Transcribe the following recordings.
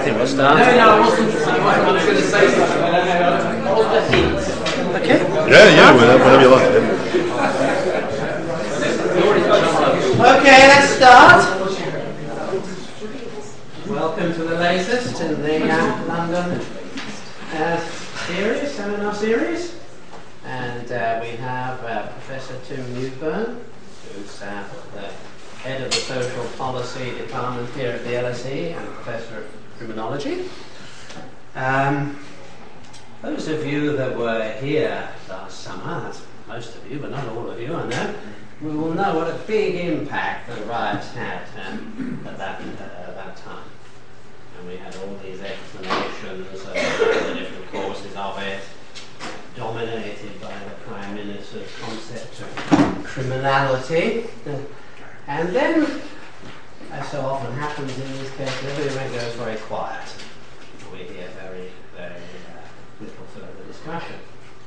think we'll start. No, I wasn't going to say something. What was the hint? Okay. Yeah, whenever you like. Okay, let's start. Welcome to the latest in the London seminar series. And we have Professor Tim Newburn, who's the head of the Social Policy Department here at the LSE and Professor of Criminology. Those of you that were here last summer, that's most of you, but not all of you, I know, we will know what a big impact the riots had at that time. And we had all these explanations of the different causes of it, dominated by the Prime Minister's concept of criminality. And then, as so often happens in these cases, everything goes very quiet. We hear very, very little further discussion.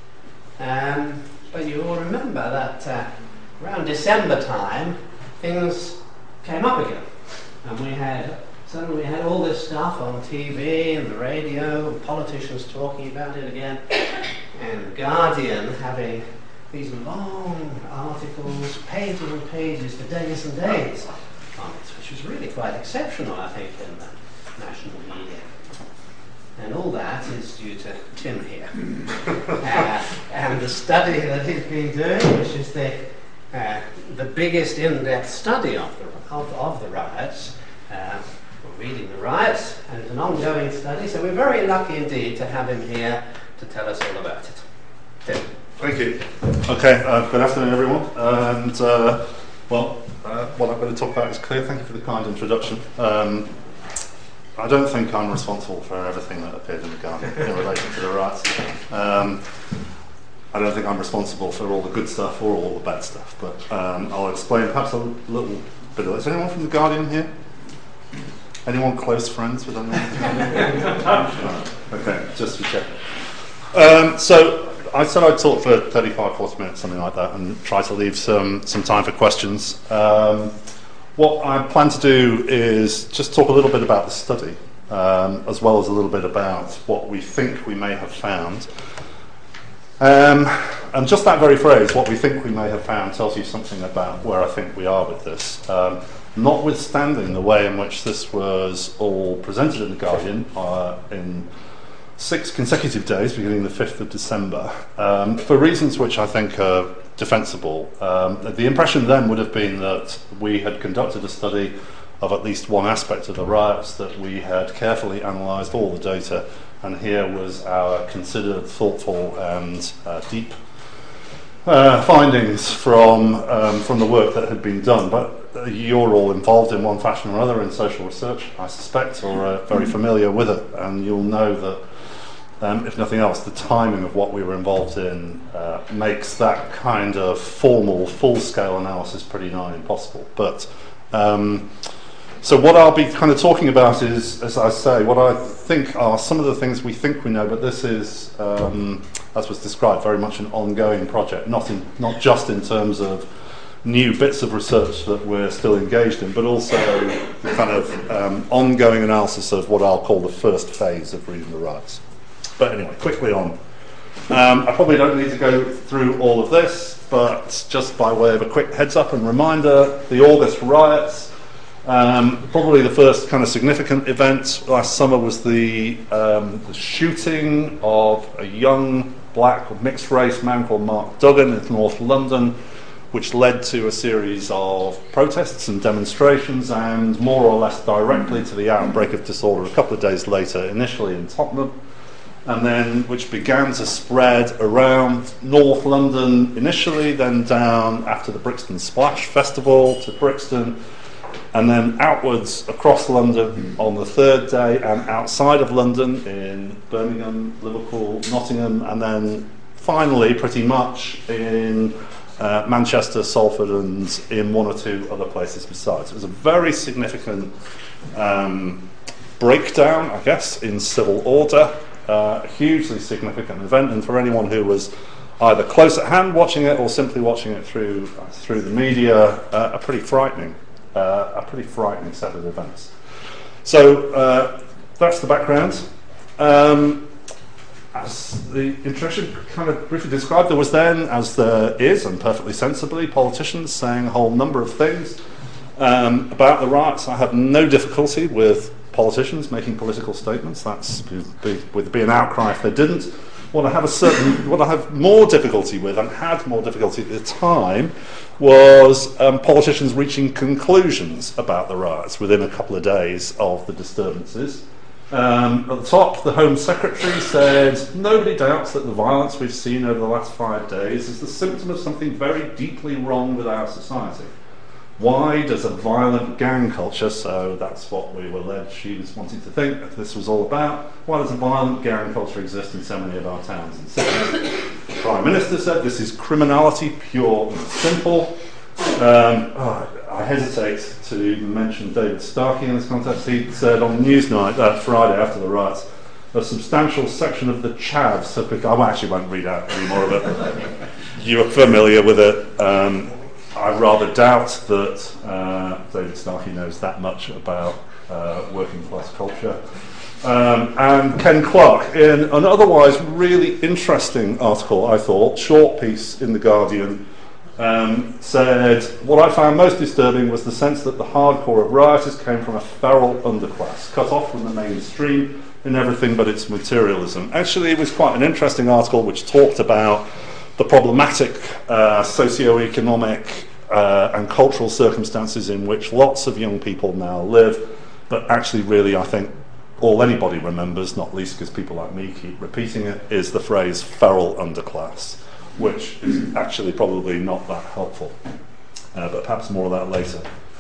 But you will remember that around December time, things came up again. And suddenly we had all this stuff on TV and the radio, and politicians talking about it again, and The Guardian having these long articles, pages and pages for days and days on it, which was really quite exceptional, I think, in the national media. And all that is due to Tim here. And the study that he's been doing, which is the biggest in-depth study of the riots, reading the riots, and it's an ongoing study, so we're very lucky indeed to have him here to tell us all about it. Tim. Thank you. Okay, good afternoon everyone. And what I'm going to talk about is clear. Thank you for the kind introduction. I don't think I'm responsible for everything that appeared in The Guardian in relation to the riots. I don't think I'm responsible for all the good stuff or all the bad stuff, but I'll explain perhaps a little bit of it. Is anyone from The Guardian here? Anyone close friends with anyone from The Guardian? Okay, just to check. So I said I'd talk for 35, 40 minutes, something like that, and try to leave some time for questions. What I plan to do is just talk a little bit about the study, as well as a little bit about what we think we may have found. And just that very phrase, what we think we may have found, tells you something about where I think we are with this. Notwithstanding the way in which this was all presented in The Guardian in 6 consecutive days, beginning the 5th of December, for reasons which I think are defensible. The impression then would have been that we had conducted a study of at least one aspect of the riots, that we had carefully analysed all the data, and here was our considered, thoughtful and deep findings from the work that had been done. But you're all involved in one fashion or other in social research, I suspect, or are very familiar with it, and you'll know that if nothing else, the timing of what we were involved in makes that kind of formal, full-scale analysis pretty nigh impossible. But so what I'll be kind of talking about is, as I say, what I think are some of the things we think we know, but this is, as was described, very much an ongoing project, not just in terms of new bits of research that we're still engaged in, but also the kind of ongoing analysis of what I'll call the first phase of reading the riots. But anyway, quickly on. I probably don't need to go through all of this, but just by way of a quick heads up and reminder, the August riots, probably the first kind of significant event last summer was the shooting of a young black mixed race man called Mark Duggan in North London, which led to a series of protests and demonstrations, and more or less directly to the outbreak of disorder a couple of days later, initially in Tottenham, and then which began to spread around North London initially, then down after the Brixton Splash Festival to Brixton, and then outwards across London on the third day, and outside of London in Birmingham, Liverpool, Nottingham, and then finally pretty much in Manchester, Salford, and in one or two other places besides. It was a very significant breakdown, I guess, in civil order. A hugely significant event, and for anyone who was either close at hand watching it or simply watching it through the media, a pretty frightening set of events. So that's the background. As the introduction kind of briefly described, there was then, as there is, and perfectly sensibly, politicians saying a whole number of things about the riots. I have no difficulty with politicians making political statements. Would be an outcry if they didn't. What I have more difficulty with, and had more difficulty at the time, was politicians reaching conclusions about the riots within a couple of days of the disturbances. At the top, the Home Secretary said, "Nobody doubts that the violence we've seen over the last 5 days is the symptom of something very deeply wrong with our society. Why does a violent gang culture," so that's what we were led, she was wanting to think that this was all about, "why does a violent gang culture exist in so many of our towns and cities?" The Prime Minister said, "This is criminality, pure and simple." I hesitate to mention David Starkey in this context. He said on Newsnight that Friday after the riots, "A substantial section of the chavs have become..." I actually won't read out any more of it. You're familiar with it. I rather doubt that David Starkey knows that much about working class culture. And Ken Clarke, in an otherwise really interesting article, I thought, short piece in The Guardian, said, "What I found most disturbing was the sense that the hardcore of rioters came from a feral underclass, cut off from the mainstream in everything but its materialism." Actually, it was quite an interesting article which talked about the problematic socio-economic and cultural circumstances in which lots of young people now live, but actually really I think all anybody remembers, not least because people like me keep repeating it, is the phrase feral underclass, which is actually probably not that helpful, but perhaps more of that later.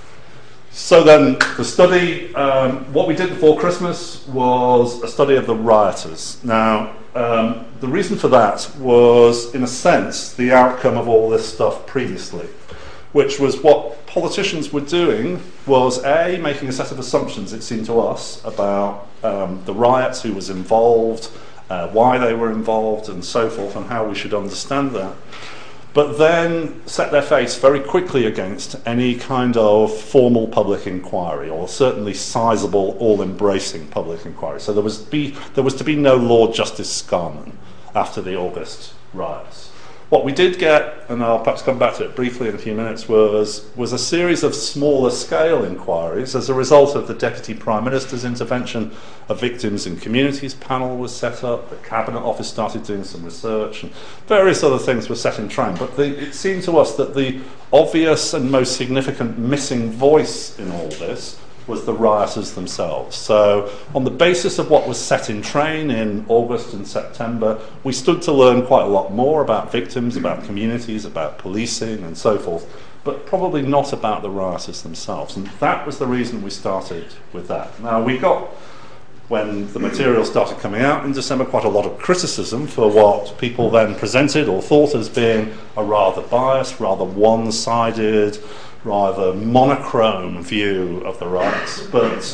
So then the study, what we did before Christmas was a study of the rioters. Now, the reason for that was, in a sense, the outcome of all this stuff previously, which was what politicians were doing was, A, making a set of assumptions, it seemed to us, about the riots, who was involved, why they were involved, and so forth, and how we should understand that. But then set their face very quickly against any kind of formal public inquiry, or certainly sizable, all-embracing public inquiry. So there was to be no Lord Justice Scarman after the August riots. What we did get, and I'll perhaps come back to it briefly in a few minutes, was a series of smaller scale inquiries. As a result of the Deputy Prime Minister's intervention, a Victims and Communities panel was set up, the Cabinet Office started doing some research, and various other things were set in train. But it seemed to us that the obvious and most significant missing voice in all this was the rioters themselves. So on the basis of what was set in train in August and September, we stood to learn quite a lot more about victims, about communities, about policing and so forth, but probably not about the rioters themselves. And that was the reason we started with that. Now, we got, when the material started coming out in December, quite a lot of criticism for what people then presented or thought as being a rather biased, rather one-sided, rather monochrome view of the riots. But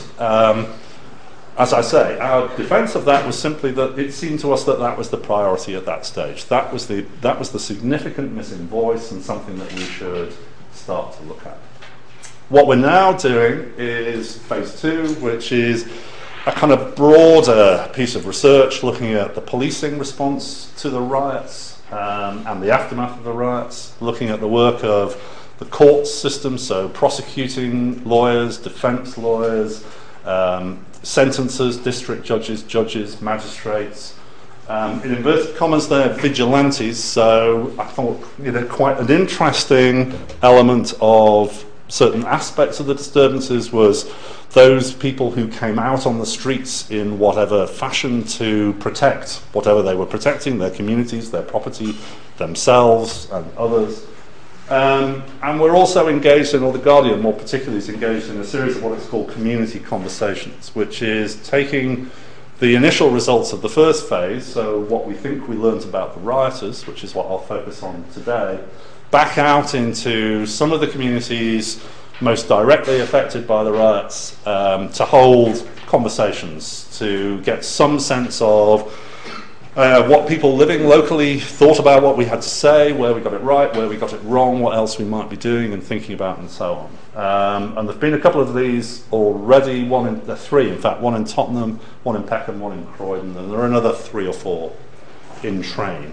as I say, our defence of that was simply that it seemed to us that that was the priority at that stage. That was the significant missing voice, and something that we should start to look at. What we're now doing is phase 2, which is a kind of broader piece of research looking at the policing response to the riots and the aftermath of the riots, looking at the work of the court system, so prosecuting lawyers, defence lawyers, sentencers, district judges, magistrates. In inverted commas, they're vigilantes, so I thought quite an interesting element of certain aspects of the disturbances was those people who came out on the streets in whatever fashion to protect whatever they were protecting, their communities, their property, themselves and others. And we're also engaged in, or The Guardian more particularly is engaged in a series of what it's called community conversations, which is taking the initial results of the first phase, so what we think we learnt about the rioters, which is what I'll focus on today, back out into some of the communities most directly affected by the riots, to hold conversations, to get some sense of what people living locally thought about what we had to say, where we got it right, where we got it wrong, what else we might be doing and thinking about, and so on. And there've been a couple of these already. Three, in fact, one in Tottenham, one in Peckham, one in Croydon, and there are another 3 or 4 in train.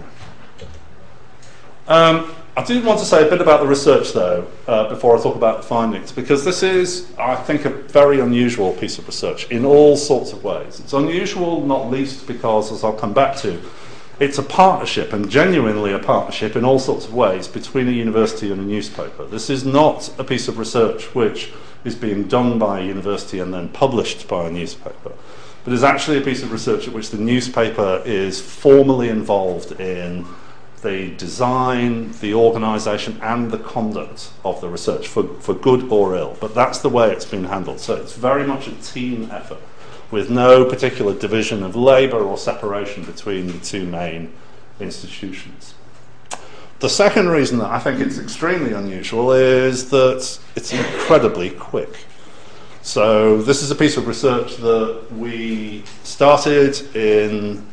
I do want to say a bit about the research, though, before I talk about the findings, because this is, I think, a very unusual piece of research in all sorts of ways. It's unusual, not least because, as I'll come back to, it's a partnership, and genuinely a partnership in all sorts of ways, between a university and a newspaper. This is not a piece of research which is being done by a university and then published by a newspaper, but is actually a piece of research at which the newspaper is formally involved in the design, the organisation and the conduct of the research, for good or ill. But that's the way it's been handled. So it's very much a team effort with no particular division of labour or separation between the 2 main institutions. The second reason that I think it's extremely unusual is that it's incredibly quick. So this is a piece of research that we started in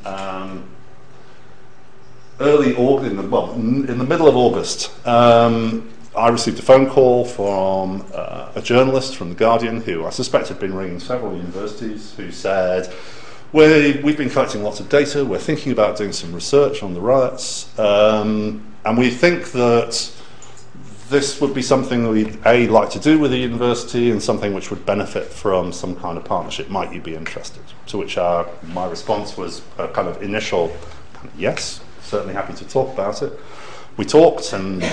in the middle of August. I received a phone call from a journalist from The Guardian who I suspect had been ringing several universities, who said, we've been collecting lots of data, we're thinking about doing some research on the riots, and we think that this would be something we'd like to do with the university and something which would benefit from some kind of partnership. Might you be interested? To which my response was a kind of initial yes. Certainly happy to talk about it. We talked, and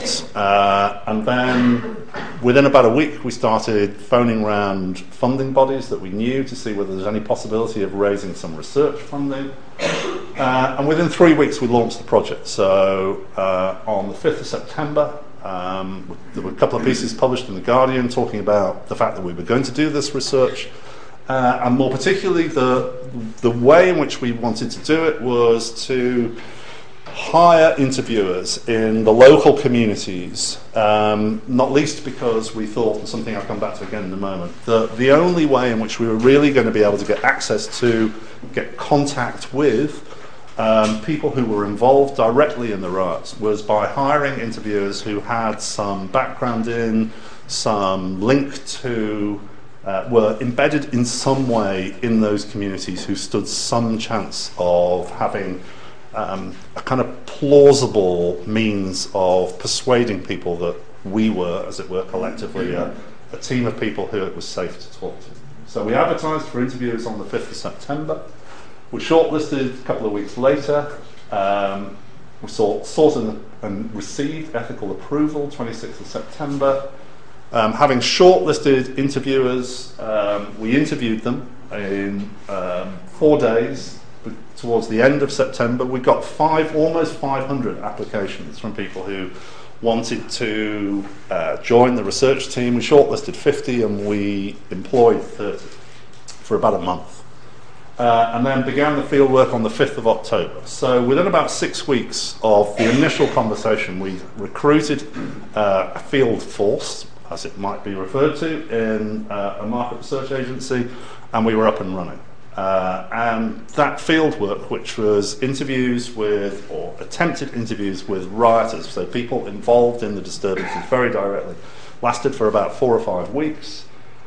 then within about a week we started phoning around funding bodies that we knew to see whether there's any possibility of raising some research funding. And within 3 weeks we launched the project. So on the 5th of September, there were a couple of pieces published in The Guardian talking about the fact that we were going to do this research. And more particularly, the way in which we wanted to do it was to hire interviewers in the local communities, not least because we thought, and something I'll come back to again in a moment, that the only way in which we were really going to be able to get access to, get contact with people who were involved directly in the riots was by hiring interviewers who had some background in, some link to, were embedded in some way in those communities, who stood some chance of having a kind of plausible means of persuading people that we were, as it were, collectively a team of people who it was safe to talk to. So we advertised for interviews on the 5th of September. We shortlisted a couple of weeks later. We sought and received ethical approval 26th of September. Having shortlisted interviewers, we interviewed them in 4 days. Towards the end of September, we got almost 500 applications from people who wanted to join the research team. We shortlisted 50 and we employed 30 for about a month. And then began the field work on the 5th of October. So within about 6 weeks of the initial conversation, we recruited a field force, as it might be referred to, in a market research agency, and we were up and running. And that field work, which was interviews with, or attempted interviews with rioters, so people involved in the disturbances very directly, lasted for about 4 or 5 weeks,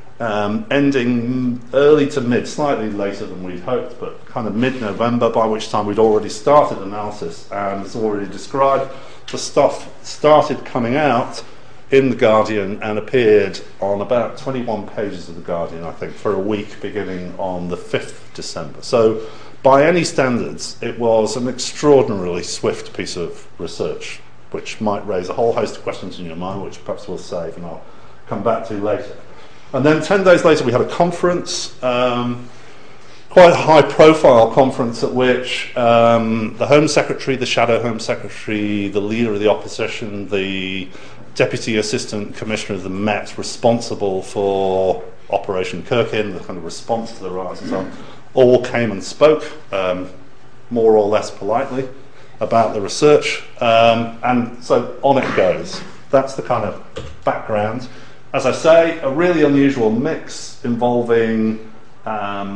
ending early to mid, slightly later than we'd hoped, but kind of mid-November, by which time we'd already started analysis, and as already described, the stuff started coming out in The Guardian and appeared on about 21 pages of The Guardian, I think, for a week beginning on the 5th of December. So by any standards, it was an extraordinarily swift piece of research, which might raise a whole host of questions in your mind, which perhaps we'll save and I'll come back to later. And then 10 days later we had a conference, quite a high-profile conference at which the Home Secretary, the Shadow Home Secretary, the Leader of the Opposition, the Deputy Assistant Commissioner of the Met responsible for Operation Kirkin, the kind of response to the riots and so on, all came and spoke, more or less politely, about the research. And so on it goes. That's the kind of background. As I say, a really unusual mix involving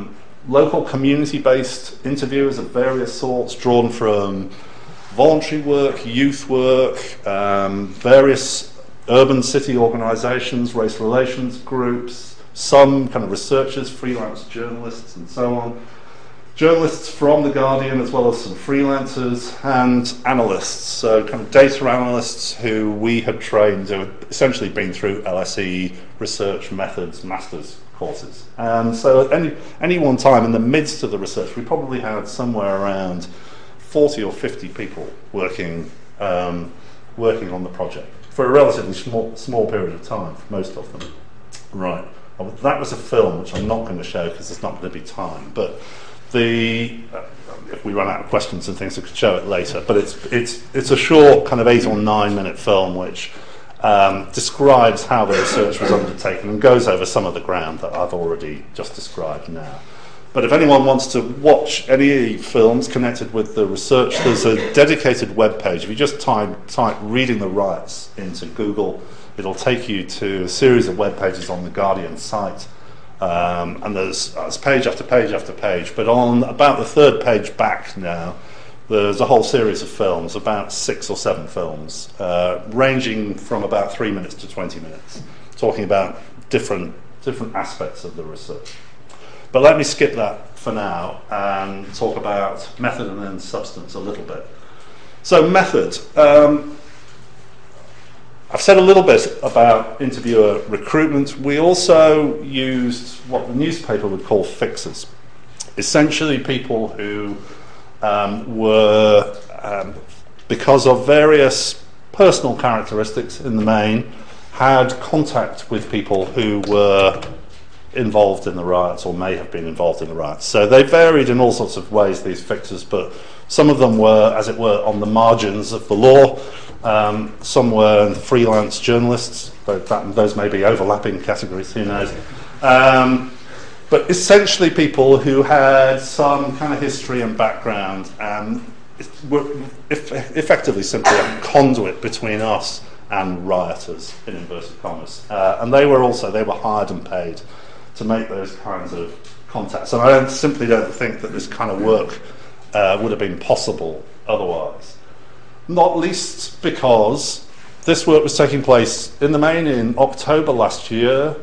local community-based interviewers of various sorts, drawn from voluntary work, youth work, various urban city organisations, race relations groups, some kind of researchers, freelance journalists and so on. Journalists from The Guardian, as well as some freelancers, and analysts, so kind of data analysts who we had trained, who had essentially been through LSE research methods master's courses. And so at any one time in the midst of the research, we probably had somewhere around 40 or 50 people working on the project for a relatively small period of time, most of them. Right. Well, that was a film, which I'm not going to show because there's not going to be time, but if we run out of questions and things, I could show it later. But it's a short, kind of 8 or 9 minute film which describes how the research was undertaken and goes over some of the ground that I've already just described now. But if anyone wants to watch any films connected with the research, there's a dedicated web page. If you just type "reading the riots" into Google, it'll take you to a series of web pages on the Guardian site. And there's page after page after page, but on about the third page back now, there's a whole series of films, about 6 or 7 films, ranging from about 3 minutes to 20 minutes, talking about different aspects of the research. But let me skip that for now and talk about method and then substance a little bit. So method. I've said a little bit about interviewer recruitment. We also used what the newspaper would call fixers, essentially people who were, because of various personal characteristics in the main, had contact with people who were involved in the riots or may have been involved in the riots. So they varied in all sorts of ways, these fixers, but some of them were, as it were, on the margins of the law. Some were freelance journalists, those may be overlapping categories, who knows. But essentially people who had some kind of history and background and were effectively simply a conduit between us and rioters, in inverted commas. And they were hired and paid to make those kinds of contacts. And I simply don't think that this kind of work would have been possible otherwise. Not least because this work was taking place in the main in October last year.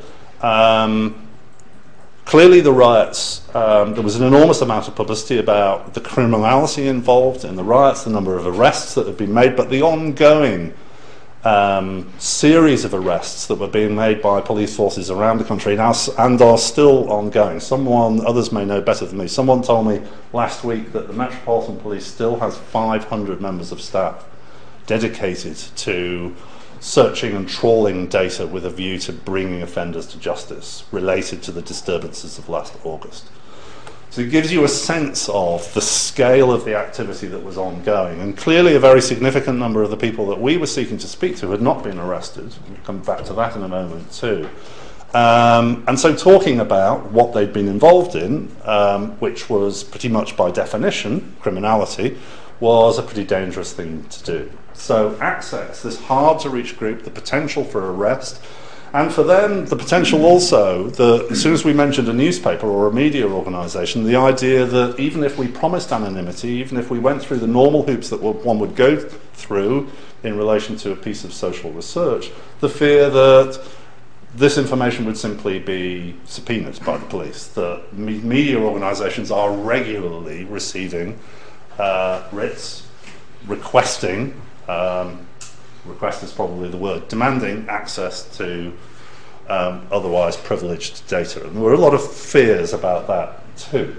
Clearly the riots, there was an enormous amount of publicity about the criminality involved in the riots, the number of arrests that had been made, but the ongoing series of arrests that were being made by police forces around the country and are still ongoing. Others may know better than me, someone told me last week that the Metropolitan Police still has 500 members of staff dedicated to searching and trawling data with a view to bringing offenders to justice related to the disturbances of last August. So it gives you a sense of the scale of the activity that was ongoing. And clearly a very significant number of the people that we were seeking to speak to had not been arrested. We'll come back to that in a moment too. And so talking about what they'd been involved in, which was pretty much by definition criminality, was a pretty dangerous thing to do. So access, this hard-to-reach group, the potential for arrest, and for them, the potential also that as soon as we mentioned a newspaper or a media organisation, the idea that even if we promised anonymity, even if we went through the normal hoops that one would go through in relation to a piece of social research, the fear that this information would simply be subpoenaed by the police, that media organisations are regularly receiving writs, requesting, request is probably the word, demanding access to otherwise privileged data. And there were a lot of fears about that too.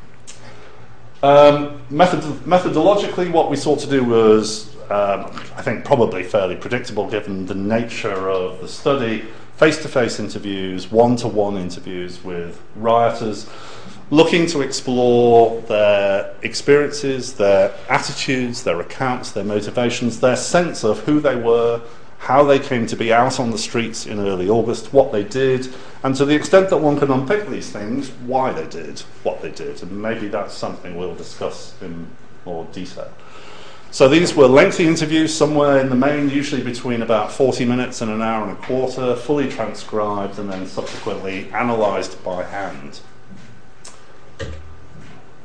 Methodologically, what we sought to do was, I think, probably fairly predictable given the nature of the study, face-to-face interviews, one-to-one interviews with rioters, looking to explore their experiences, their attitudes, their accounts, their motivations, their sense of who they were, how they came to be out on the streets in early August, what they did, and to the extent that one can unpick these things, why they did what they did. And maybe that's something we'll discuss in more detail. So these were lengthy interviews, somewhere in the main, usually between about 40 minutes and an hour and a quarter, fully transcribed and then subsequently analysed by hand.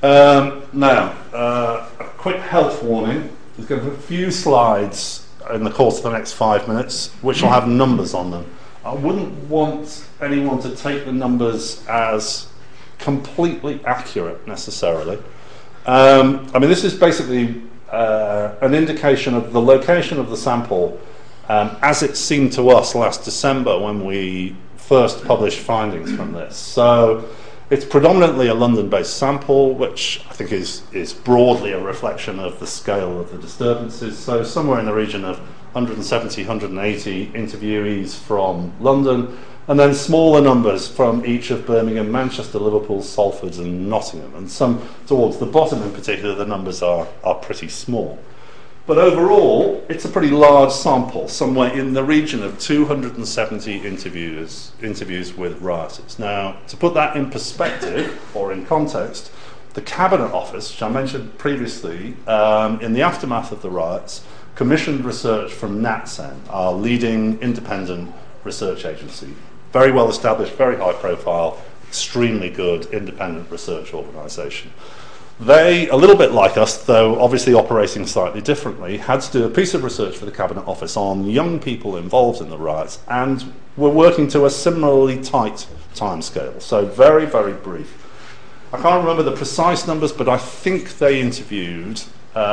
Now, a quick health warning. There's going to be a few slides in the course of the next 5 minutes which will have numbers on them. I wouldn't want anyone to take the numbers as completely accurate necessarily. I mean, this is basically an indication of the location of the sample as it seemed to us last December when we first published findings from this. So it's predominantly a London-based sample, which I think is broadly a reflection of the scale of the disturbances. So somewhere in the region of 170, 180 interviewees from London, and then smaller numbers from each of Birmingham, Manchester, Liverpool, Salford and Nottingham. And some towards the bottom in particular, the numbers are pretty small. But overall, it's a pretty large sample, somewhere in the region of 270 interviews with rioters. Now, to put that in perspective, or in context, the Cabinet Office, which I mentioned previously, in the aftermath of the riots, commissioned research from NatSen, our leading independent research agency. Very well established, very high profile, extremely good independent research organisation. They, a little bit like us, though obviously operating slightly differently, had to do a piece of research for the Cabinet Office on young people involved in the riots, and were working to a similarly tight timescale, so very, very brief. I can't remember the precise numbers, but I think they interviewed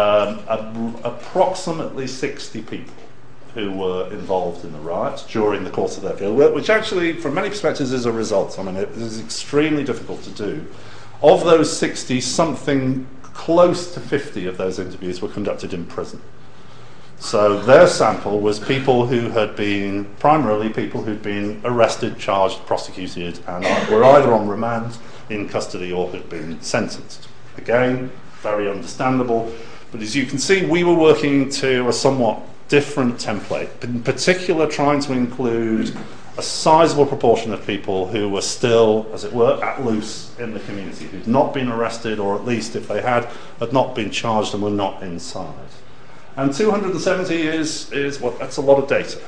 approximately 60 people who were involved in the riots during the course of their fieldwork, which actually, from many perspectives, is a result. I mean, it is extremely difficult to do. Of those 60, something close to 50 of those interviews were conducted in prison. So their sample was people who had been, primarily people who'd been arrested, charged, prosecuted, and were either on remand, in custody, or had been sentenced. Again, very understandable. But as you can see, we were working to a somewhat different template, in particular trying to include a sizable proportion of people who were still, as it were, at loose in the community, who'd not been arrested, or at least if they had not been charged and were not inside. And 270 is what, that's a lot of data.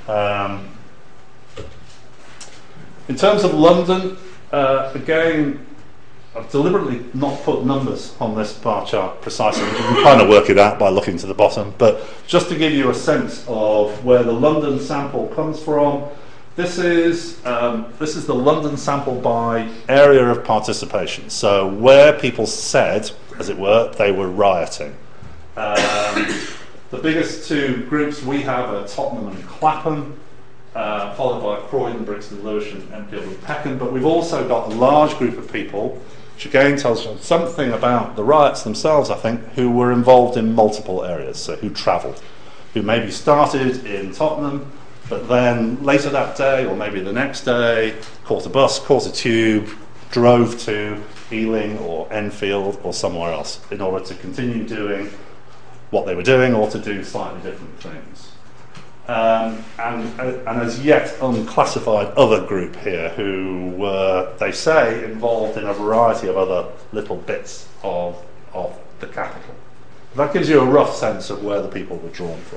In terms of London, again, I've deliberately not put numbers on this bar chart precisely. You can kind of work it out by looking to the bottom, but just to give you a sense of where the London sample comes from, this is the London sample by area of participation. So where people said, as it were, they were rioting. The biggest two groups we have are Tottenham and Clapham, followed by Croydon, Brixton, Lewisham, Enfield and Peckham. But we've also got a large group of people, which again tells you something about the riots themselves, I think, who were involved in multiple areas, so who travelled, who maybe started in Tottenham, but then later that day, or maybe the next day, caught a bus, caught a tube, drove to Ealing or Enfield or somewhere else in order to continue doing what they were doing or to do slightly different things. And as yet unclassified other group here who were, they say, involved in a variety of other little bits of the capital. That gives you a rough sense of where the people were drawn from.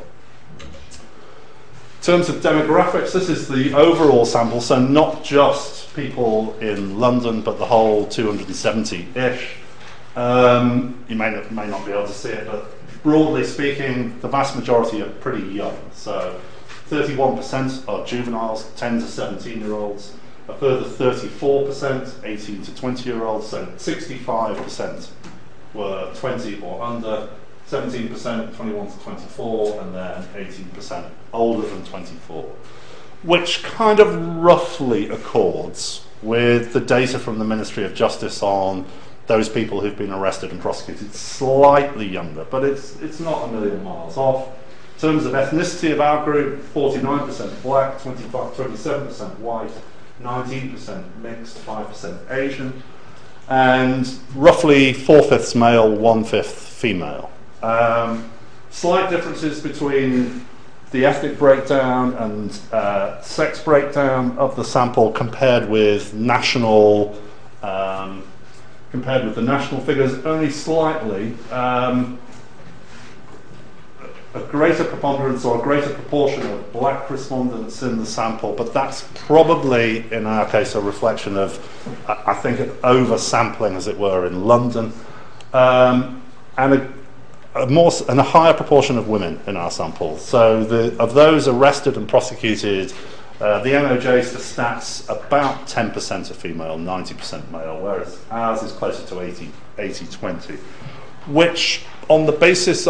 In terms of demographics, this is the overall sample, so not just people in London, but the whole 270-ish. You may not be able to see it, but broadly speaking, the vast majority are pretty young. So 31% are juveniles, 10 to 17-year-olds. A further 34%, 18 to 20-year-olds. So 65% were 20 or under. 17% 21 to 24, and then 18% older than 24, which kind of roughly accords with the data from the Ministry of Justice on those people who've been arrested and prosecuted. Slightly younger, but it's not a million miles off. In terms of ethnicity of our group, 49% black, 27% white, 19% mixed, 5% Asian, and roughly 4/5 male, 1/5 female. Slight differences between the ethnic breakdown and sex breakdown of the sample compared with the national figures, only slightly. A greater preponderance or a greater proportion of black respondents in the sample, but that's probably, in our case, a reflection of, I think, an oversampling, as it were, in London. and a higher proportion of women in our sample. So of those arrested and prosecuted, the MOJ stats about 10% are female, 90% male, whereas ours is closer to 80-20, which on the basis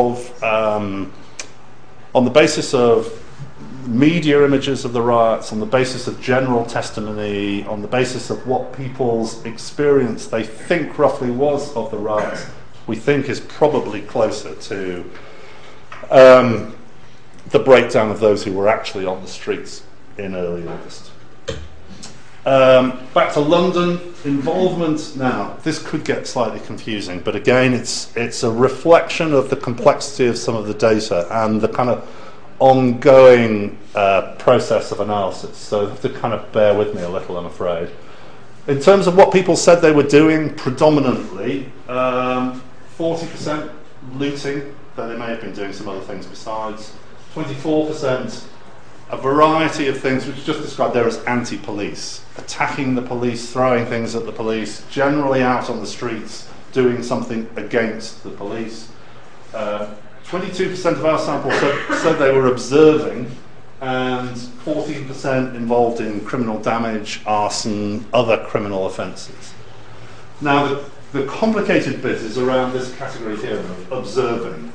of media images of the riots, on the basis of general testimony, on the basis of what people's experience they think roughly was of the riots, we think is probably closer to the breakdown of those who were actually on the streets in early August. Back to London, involvement now. This could get slightly confusing, but again, it's a reflection of the complexity of some of the data and the kind of ongoing process of analysis. So you have to kind of bear with me a little, I'm afraid. In terms of what people said they were doing, predominantly 40% looting, though they may have been doing some other things besides. 24%, a variety of things which just described there as anti-police, attacking the police, throwing things at the police, generally out on the streets, doing something against the police. 22% of our sample said they were observing, and 14% involved in criminal damage, arson, other criminal offences. Now, the complicated bit is around this category here of observing.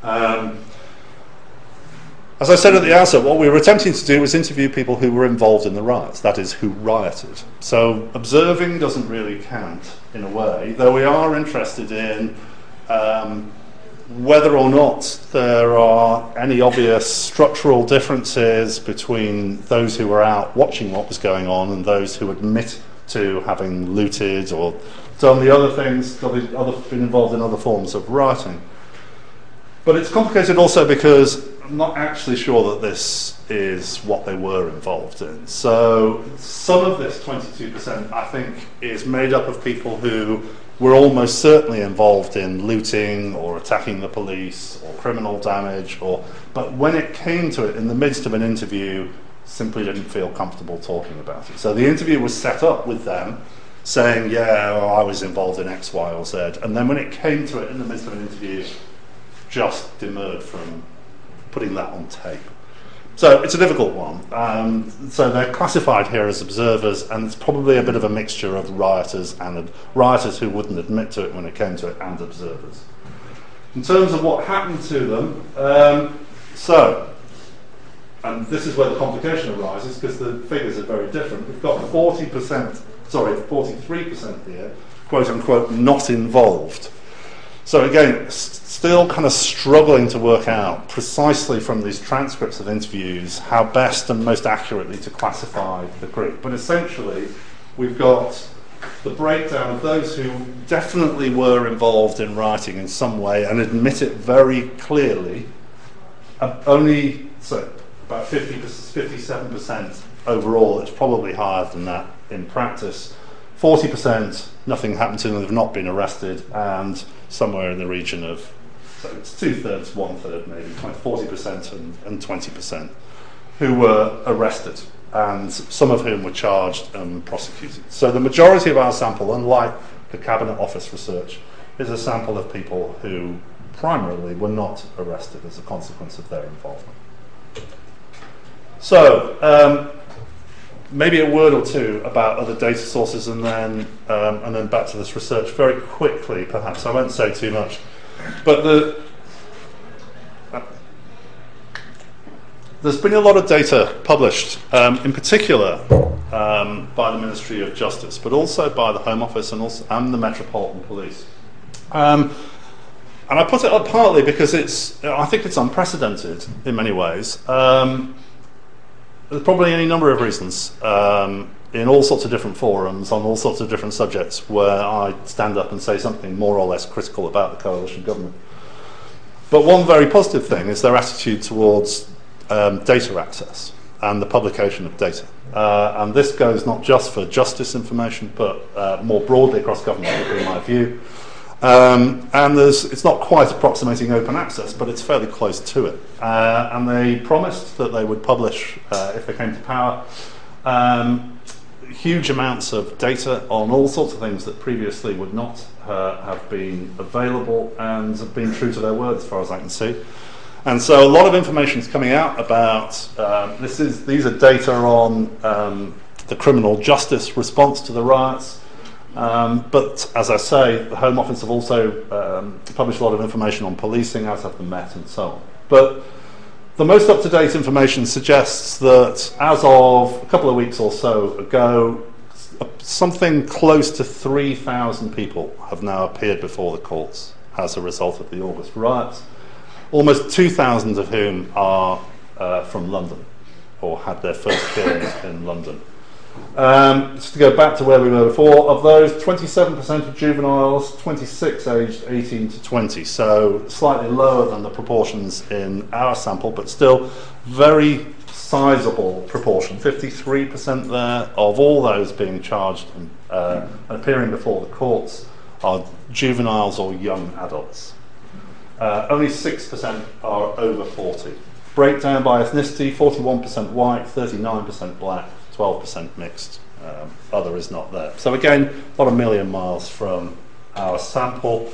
As I said at the outset, what we were attempting to do was interview people who were involved in the riots, that is, who rioted. So observing doesn't really count in a way, though we are interested in whether or not there are any obvious structural differences between those who were out watching what was going on and those who admit to having looted or done the other things, been involved in other forms of rioting. But it's complicated also because I'm not actually sure that this is what they were involved in. So some of this 22%, I think, is made up of people who were almost certainly involved in looting or attacking the police or criminal damage, but when it came to it in the midst of an interview, simply didn't feel comfortable talking about it. So the interview was set up with them saying, yeah, well, I was involved in X, Y, or Z, and then when it came to it in the midst of an interview, just demurred from putting that on tape. So it's a difficult one. So they're classified here as observers, and it's probably a bit of a mixture of rioters and rioters who wouldn't admit to it when it came to it, and observers. In terms of what happened to them, and this is where the complication arises because the figures are very different. We've got 43% here, quote unquote, not involved. So again, still kind of struggling to work out precisely from these transcripts of interviews how best and most accurately to classify the group. But essentially, we've got the breakdown of those who definitely were involved in rioting in some way and admit it very clearly. About 57% overall. It's probably higher than that in practice. 40%, nothing happened to them, they've not been arrested, and somewhere in the region of, so it's 2/3, 1/3 maybe, 40% and 20% who were arrested, and some of whom were charged and prosecuted. So the majority of our sample, unlike the Cabinet Office research, is a sample of people who primarily were not arrested as a consequence of their involvement. So, maybe a word or two about other data sources, and then back to this research very quickly. Perhaps I won't say too much, but there's been a lot of data published, in particular by the Ministry of Justice, but also by the Home Office and the Metropolitan Police. And I put it up partly because I think it's unprecedented in many ways. There's probably any number of reasons in all sorts of different forums on all sorts of different subjects where I stand up and say something more or less critical about the coalition government. But one very positive thing is their attitude towards data access and the publication of data. And this goes not just for justice information, but more broadly across government, would be my view. And it's not quite approximating open access, but it's fairly close to it. And they promised that they would publish, if they came to power, huge amounts of data on all sorts of things that previously would not have been available, and have been true to their word as far as I can see. And so a lot of information is coming out about, these are data on the criminal justice response to the riots. But as I say, the Home Office have also published a lot of information on policing, as have the Met and so on. But the most up-to-date information suggests that as of a couple of weeks or so ago, something close to 3,000 people have now appeared before the courts as a result of the August riots, almost 2,000 of whom are from London, or had their first hearings in London. Just to go back to where we were before, of those, 27% of juveniles, 26 aged 18 to 20, so slightly lower than the proportions in our sample, but still very sizable proportion, 53% there of all those being charged and appearing before the courts are juveniles or young adults. Only 6% are over 40. Breakdown by ethnicity, 41% white, 39% black, 12% mixed. Other is not there. So again, about 1 million miles from our sample.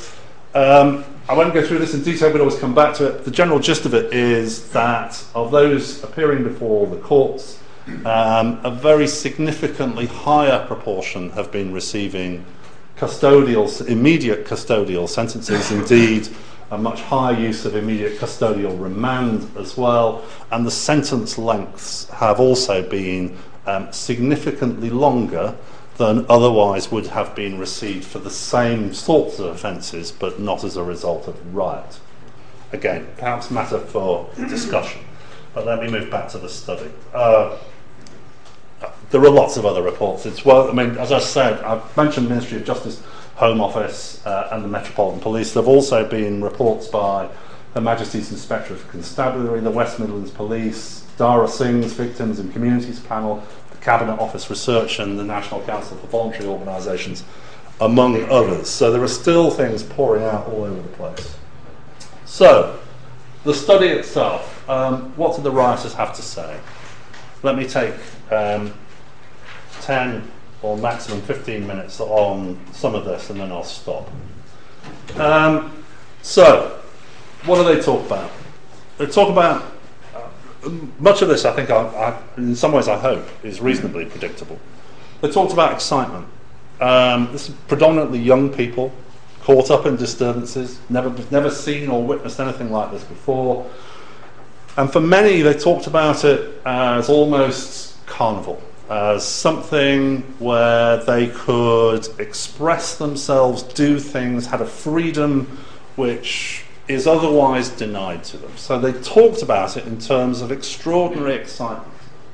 I won't go through this in detail, but always come back to it. The general gist of it is that of those appearing before the courts, a very significantly higher proportion have been receiving immediate custodial sentences. Indeed, a much higher use of immediate custodial remand as well, and the sentence lengths have also been significantly longer than otherwise would have been received for the same sorts of offences, but not as a result of riot. Again, perhaps matter for discussion, but let me move back to the study. There are lots of other reports. As I said, I've mentioned Ministry of Justice, Home Office and the Metropolitan Police. There have also been reports by Her Majesty's Inspector of Constabulary, the West Midlands Police, Dara Singh's Victims and Communities Panel, the Cabinet Office Research and the National Council for Voluntary Organisations, among others. So there are still things pouring out all over the place. So, the study itself, what do the writers have to say? Let me take 10 or maximum 15 minutes on some of this, and then I'll stop. So, what do they talk about? They talk about much of this, I think, in some ways I hope, is reasonably predictable. They talked about excitement. This is predominantly young people caught up in disturbances, never seen or witnessed anything like this before. And for many, they talked about it as almost carnival, as something where they could express themselves, do things, had a freedom which is otherwise denied to them. So they talked about it in terms of extraordinary excitement.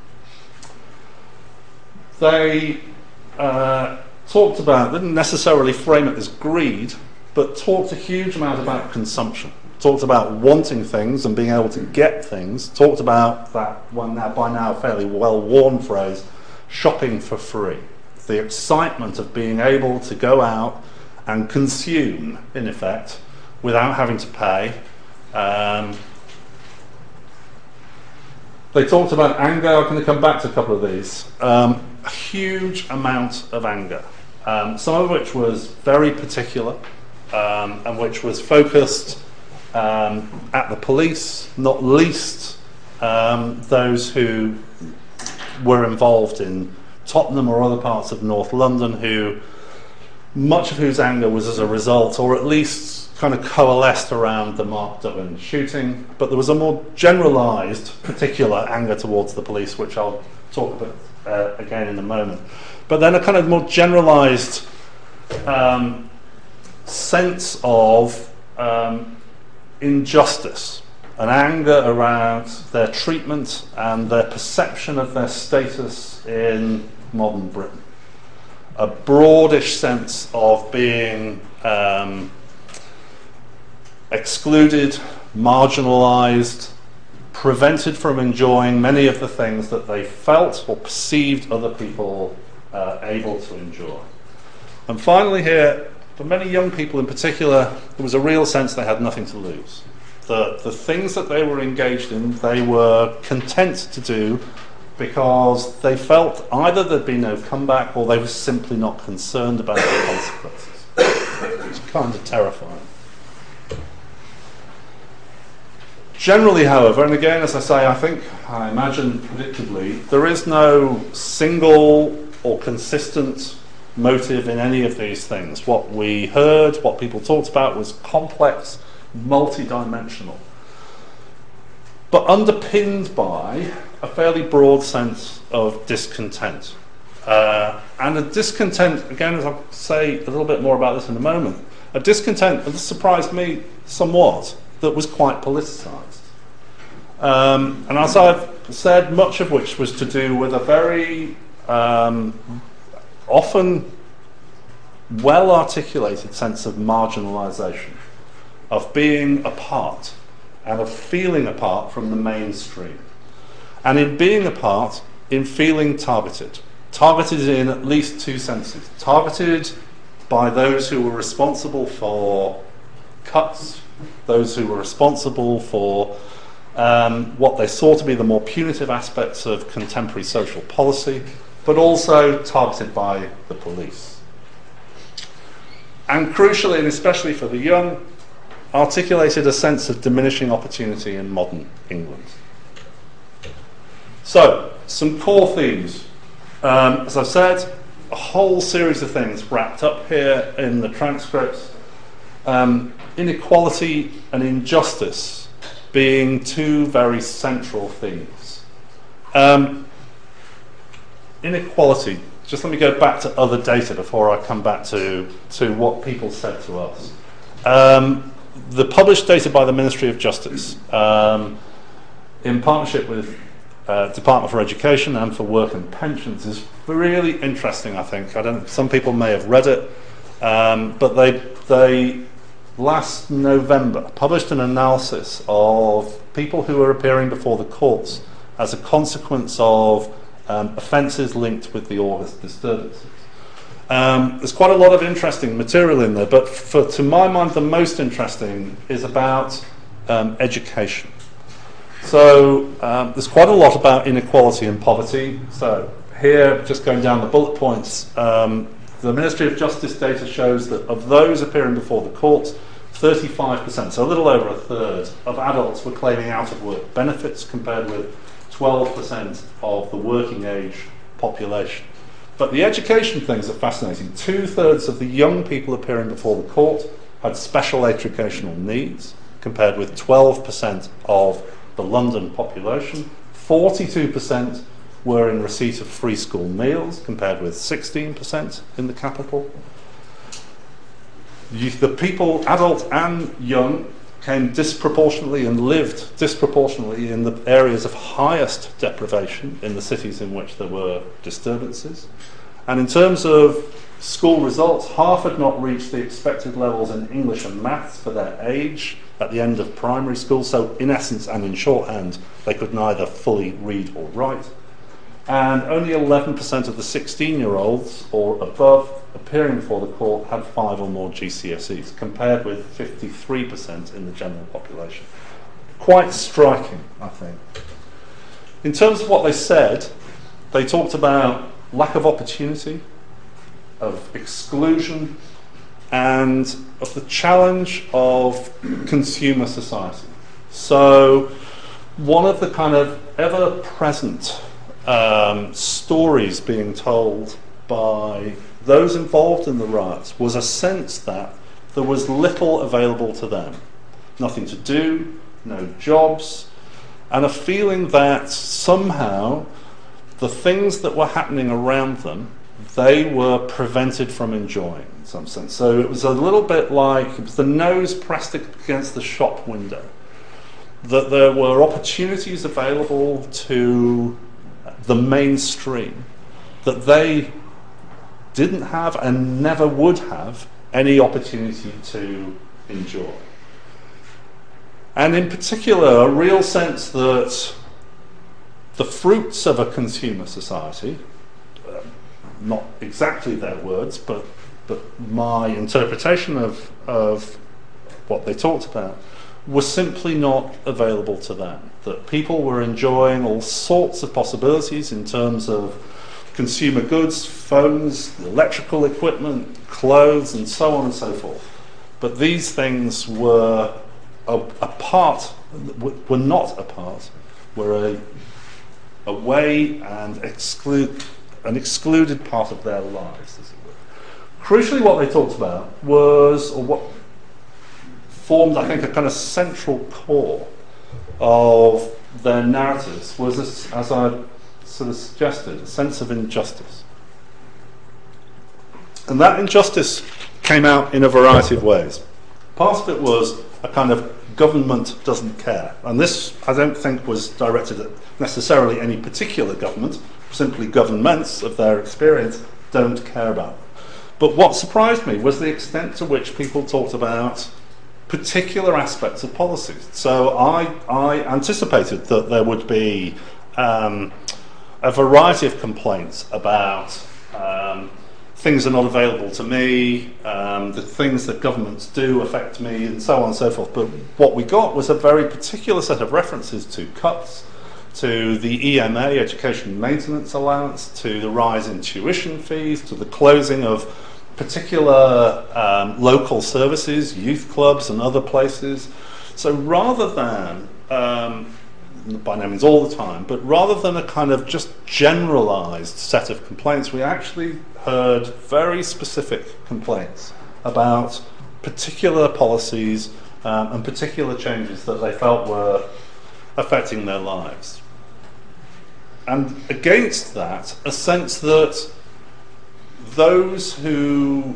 They talked about, didn't necessarily frame it as greed, but talked a huge amount about consumption. Talked about wanting things and being able to get things. Talked about that one now, by now fairly well-worn phrase, shopping for free. The excitement of being able to go out and consume, in effect, without having to pay. They talked about anger. I'm going to come back to a couple of these. A huge amount of anger, some of which was very particular, and which was focused at the police, not least those who were involved in Tottenham or other parts of North London, much of whose anger was as a result, or at least kind of coalesced around the Mark Duggan shooting. But there was a more generalised, particular anger towards the police, which I'll talk about again in a moment. But then a kind of more generalised sense of injustice, an anger around their treatment and their perception of their status in modern Britain. A broadish sense of being excluded, marginalised, prevented from enjoying many of the things that they felt or perceived other people able to enjoy. And finally here, for many young people in particular, there was a real sense they had nothing to lose. The things that they were engaged in, they were content to do because they felt either there'd be no comeback or they were simply not concerned about the consequences. It's kind of terrifying. Generally, however, and again, as I say, I imagine predictably, there is no single or consistent motive in any of these things. What we heard, what people talked about was complex, multi-dimensional, but underpinned by a fairly broad sense of discontent. And a discontent, again, as I'll say a little bit more about this in a moment, a discontent that surprised me somewhat, that was quite politicised. And as I've said, much of which was to do with a very often well-articulated sense of marginalisation, of being apart, and of feeling apart from the mainstream. And in being apart, in feeling targeted. Targeted in at least two senses. Targeted by those who were responsible for cuts, those who were responsible for what they saw to be the more punitive aspects of contemporary social policy, but also targeted by the police. And crucially, and especially for the young, articulated a sense of diminishing opportunity in modern England. So, some core themes. As I've said, a whole series of things wrapped up here in the transcripts. Inequality and injustice being two very central themes. Inequality, just let me go back to other data before I come back to what people said to us. The published data by the Ministry of Justice, in partnership with Department for Education and for Work and Pensions, is really interesting, I think. Some people may have read it, but they last November published an analysis of people who were appearing before the courts as a consequence of offences linked with the August disturbances. There's quite a lot of interesting material in there, but to my mind the most interesting is about education. So there's quite a lot about inequality and poverty. So here, just going down the bullet points, the Ministry of Justice data shows that of those appearing before the courts, 35%, so a little over a third, of adults were claiming out-of-work benefits, compared with 12% of the working age population. But the education things are fascinating. 2/3 of the young people appearing before the court had special educational needs, compared with 12% of the London population. 42% were in receipt of free school meals, compared with 16% in the capital. The people, adult and young, came disproportionately and lived disproportionately in the areas of highest deprivation in the cities in which there were disturbances. And in terms of school results, half had not reached the expected levels in English and maths for their age at the end of primary school, so in essence and in shorthand, they could neither fully read or write. And only 11% of the 16-year-olds or above appearing before the court had 5 or more GCSEs, compared with 53% in the general population. Quite striking, I think. In terms of what they said, they talked about lack of opportunity, of exclusion, and of the challenge of consumer society. So one of the kind of ever-present stories being told by those involved in the riots was a sense that there was little available to them. Nothing to do, no jobs, and a feeling that somehow the things that were happening around them, they were prevented from enjoying in some sense. So it was a little bit like it was the nose pressed against the shop window, that there were opportunities available to the mainstream that they didn't have and never would have any opportunity to enjoy. And in particular, a real sense that the fruits of a consumer society, not exactly their words, but my interpretation of what they talked about, were simply not available to them. That people were enjoying all sorts of possibilities in terms of consumer goods, phones, electrical equipment, clothes, and so on and so forth. But these things were were a way and an excluded part of their lives, as it were. Crucially, what they talked about was, or what formed, I think, a kind of central core of their narratives was, as I sort of suggested, a sense of injustice. And that injustice came out in a variety of ways. Part of it was a kind of government doesn't care. And this, I don't think, was directed at necessarily any particular government, simply governments of their experience don't care about it. But what surprised me was the extent to which people talked about particular aspects of policies. So I anticipated that there would be a variety of complaints about things are not available to me, the things that governments do affect me, and so on and so forth. But what we got was a very particular set of references to cuts, to the EMA, Education Maintenance Allowance, to the rise in tuition fees, to the closing of particular local services, youth clubs and other places. So rather than, by no means all the time, but rather than a kind of just generalised set of complaints, we actually heard very specific complaints about particular policies and particular changes that they felt were affecting their lives. And against that, a sense that those who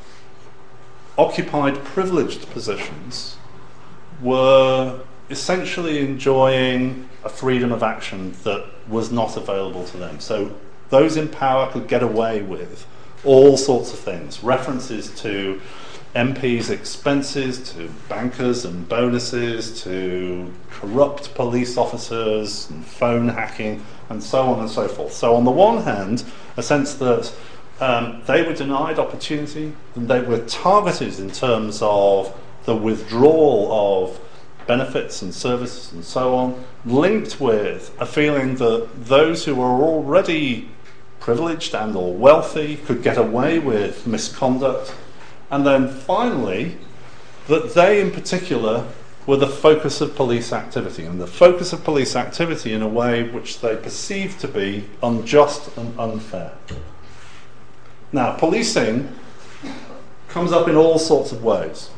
occupied privileged positions were essentially enjoying a freedom of action that was not available to them. So those in power could get away with all sorts of things, references to MPs' expenses, to bankers and bonuses, to corrupt police officers and phone hacking, and so on and so forth. So on the one hand, a sense that they were denied opportunity, and they were targeted in terms of the withdrawal of benefits and services and so on, linked with a feeling that those who were already privileged and or wealthy could get away with misconduct, and then finally that they in particular were the focus of police activity, and the focus of police activity in a way which they perceived to be unjust and unfair. Now, policing comes up in all sorts of ways,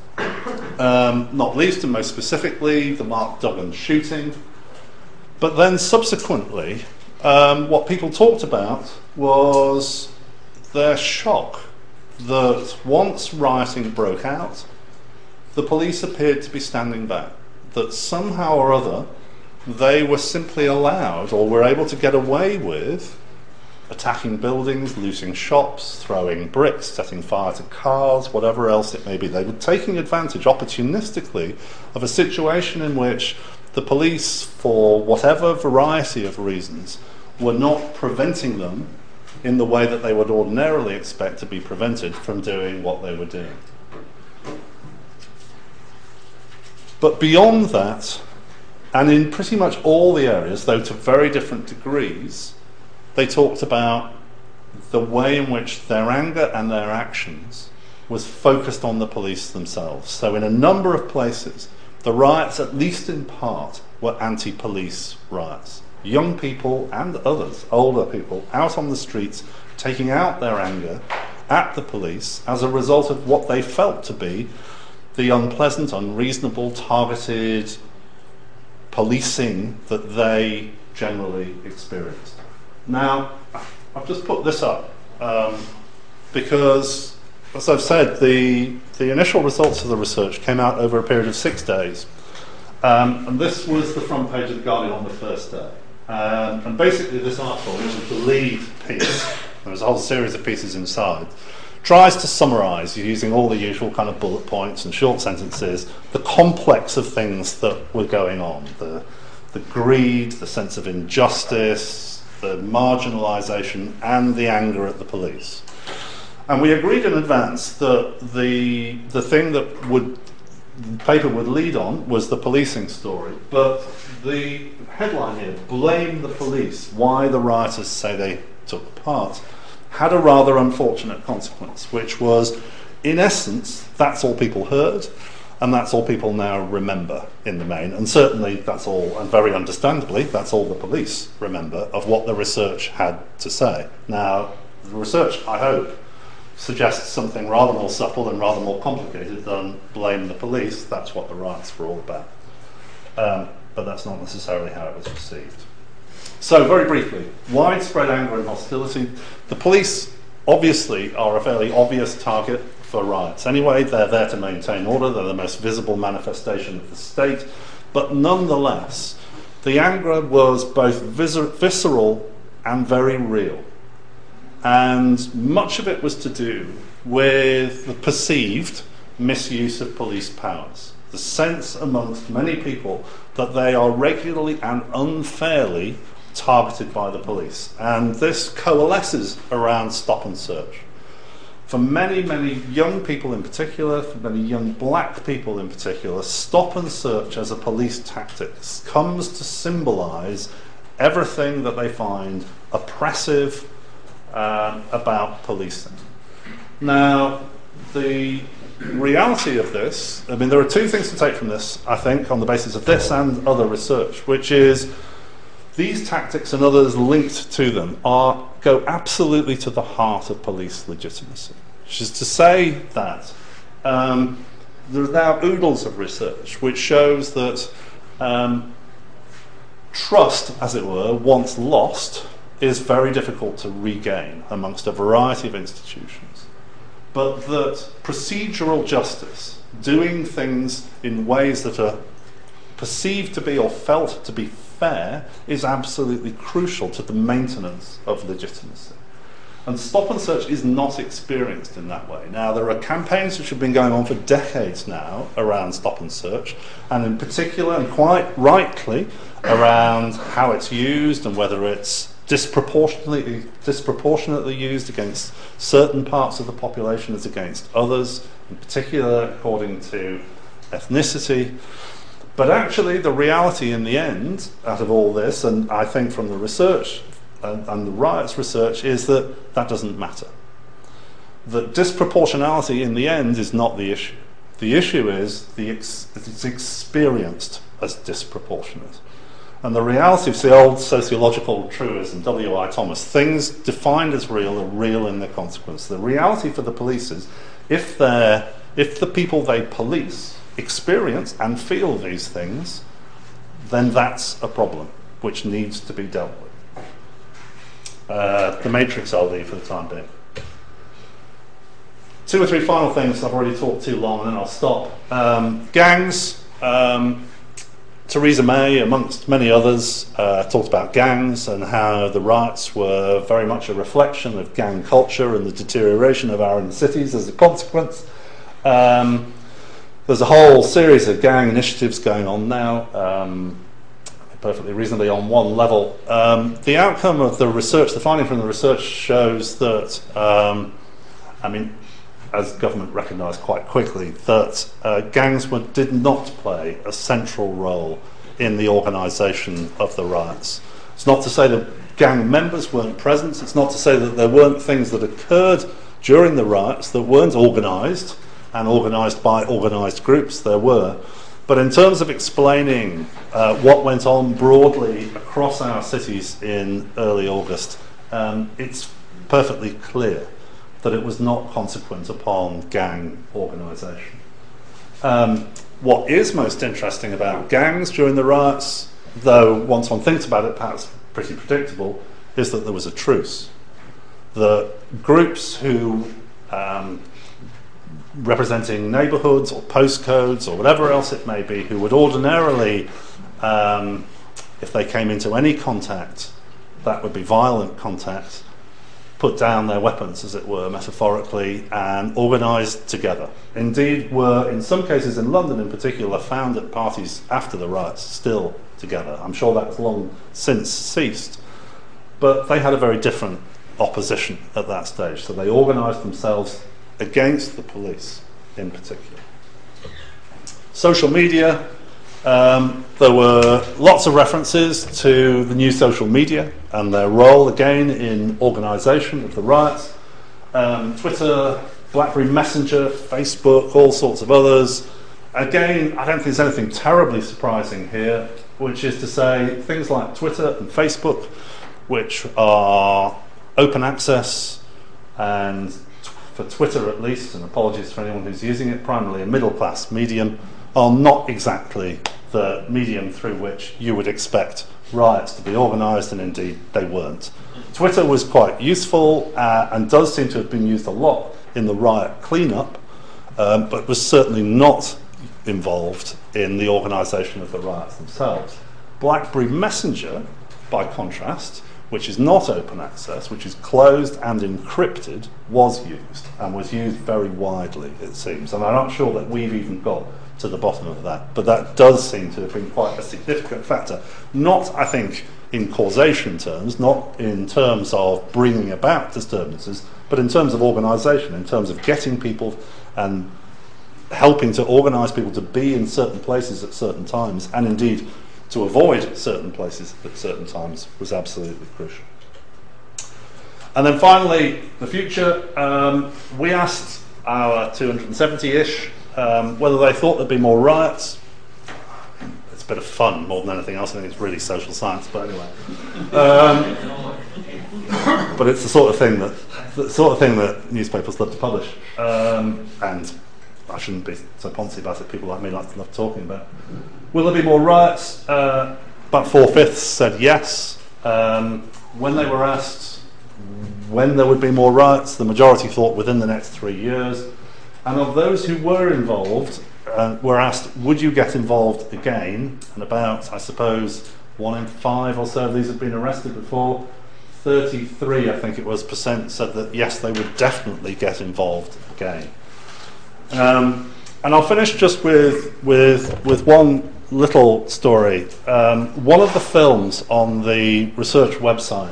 not least and most specifically the Mark Duggan shooting, but then subsequently what people talked about was their shock that once rioting broke out, the police appeared to be standing back, that somehow or other they were simply allowed or were able to get away with attacking buildings, looting shops, throwing bricks, setting fire to cars, whatever else it may be. They were taking advantage opportunistically of a situation in which the police, for whatever variety of reasons, were not preventing them in the way that they would ordinarily expect to be prevented from doing what they were doing. But beyond that, and in pretty much all the areas, though to very different degrees, they talked about the way in which their anger and their actions was focused on the police themselves. So in a number of places, the riots, at least in part, were anti-police riots. Young people and others, older people, out on the streets, taking out their anger at the police as a result of what they felt to be the unpleasant, unreasonable, targeted policing that they generally experienced. Now, I've just put this up because, as I've said, the initial results of the research came out over a period of 6 days. And this was the front page of The Guardian on the first day. And basically this article, which is the lead piece, there's a whole series of pieces inside, tries to summarise, using all the usual kind of bullet points and short sentences, the complex of things that were going on. The greed, the sense of injustice, the marginalisation and the anger at the police. And we agreed in advance that the thing that would paper would lead on was the policing story, but the headline here, "Blame the Police, Why the Rioters Say They Took Part," had a rather unfortunate consequence, which was, in essence, that's all people heard, and that's all people now remember in the main. And certainly that's all, and very understandably, that's all the police remember of what the research had to say. Now, the research, I hope, suggests something rather more subtle and rather more complicated than blame the police. That's what the riots were all about. But that's not necessarily how it was received. So, very briefly, widespread anger and hostility. The police obviously are a fairly obvious target for riots. Anyway, they're there to maintain order. They're the most visible manifestation of the state. But nonetheless, the anger was both visceral and very real. And much of it was to do with the perceived misuse of police powers. The sense amongst many people that they are regularly and unfairly targeted by the police. And this coalesces around stop and search. For many, many young people in particular, for many young black people in particular, stop and search as a police tactic comes to symbolise everything that they find oppressive about policing. Now, the reality of this, I mean, there are two things to take from this, I think, on the basis of this and other research, which is these tactics and others linked to them go absolutely to the heart of police legitimacy. Which is to say that there are now oodles of research which shows that trust, as it were, once lost, is very difficult to regain amongst a variety of institutions. But that procedural justice, doing things in ways that are perceived to be or felt to be fair, is absolutely crucial to the maintenance of legitimacy. And stop and search is not experienced in that way. Now, there are campaigns which have been going on for decades now around stop and search, and in particular, and quite rightly, around how it's used and whether it's disproportionately used against certain parts of the population as against others, in particular according to ethnicity. But actually, the reality in the end, out of all this, and I think from the research and the riots research, is that that doesn't matter. That disproportionality in the end is not the issue. The issue is that it's experienced as disproportionate. And the reality of the old sociological truism, W.I. Thomas, things defined as real are real in their consequence. The reality for the police is if the people they police experience and feel these things, then that's a problem which needs to be dealt with. The matrix I'll leave for the time being. Two or three final things. I've already talked too long and then I'll stop. Gangs. Theresa May, amongst many others, talked about gangs and how the riots were very much a reflection of gang culture and the deterioration of our inner cities as a consequence. There's a whole series of gang initiatives going on now, perfectly reasonably on one level. The outcome of the research, the finding from the research shows that, as government recognised quite quickly, that gangs did not play a central role in the organisation of the riots. It's not to say that gang members weren't present, it's not to say that there weren't things that occurred during the riots that weren't organised, and organised by organised groups, there were. But in terms of explaining what went on broadly across our cities in early August, it's perfectly clear that it was not consequent upon gang organisation. What is most interesting about gangs during the riots, though once one thinks about it perhaps pretty predictable, is that there was a truce. The groups who, representing neighbourhoods or postcodes or whatever else it may be, who would ordinarily, if they came into any contact, that would be violent contact, put down their weapons, as it were, metaphorically, and organised together. Indeed, were, in some cases in London in particular, found at parties after the riots still together. I'm sure that's long since ceased. But they had a very different opposition at that stage, so they organised themselves against the police in particular. Social media. There were lots of references to the new social media and their role again in organisation of the riots. Twitter, BlackBerry Messenger, Facebook, all sorts of others. Again, I don't think there's anything terribly surprising here, which is to say things like Twitter and Facebook, which are open access, and for Twitter at least, and apologies for anyone who's using it, primarily a middle class medium, are not exactly the medium through which you would expect riots to be organised, and indeed they weren't. Twitter was quite useful and does seem to have been used a lot in the riot cleanup, but was certainly not involved in the organisation of the riots themselves. BlackBerry Messenger, by contrast, which is not open access, which is closed and encrypted, was used, and was used very widely, it seems. And I'm not sure that we've even got to the bottom of that, but that does seem to have been quite a significant factor. Not, I think, in causation terms, not in terms of bringing about disturbances, but in terms of organisation, in terms of getting people and helping to organise people to be in certain places at certain times, and indeed to avoid certain places at certain times, was absolutely crucial. And then finally, the future. We asked our 270-ish whether they thought there'd be more riots. It's a bit of fun more than anything else. I think it's really social science, but anyway. But it's the sort of thing that newspapers love to publish, and I shouldn't be so poncy about it. People like me love talking about. Will there be more riots? About 4/5 said yes. When they were asked when there would be more riots, the majority thought within the next 3 years. And of those who were involved, were asked, would you get involved again? And about, I suppose, 1 in 5 or so of these had been arrested before. 33, I think it was, percent said that yes, they would definitely get involved again. And I'll finish just with one little story. One of the films on the research website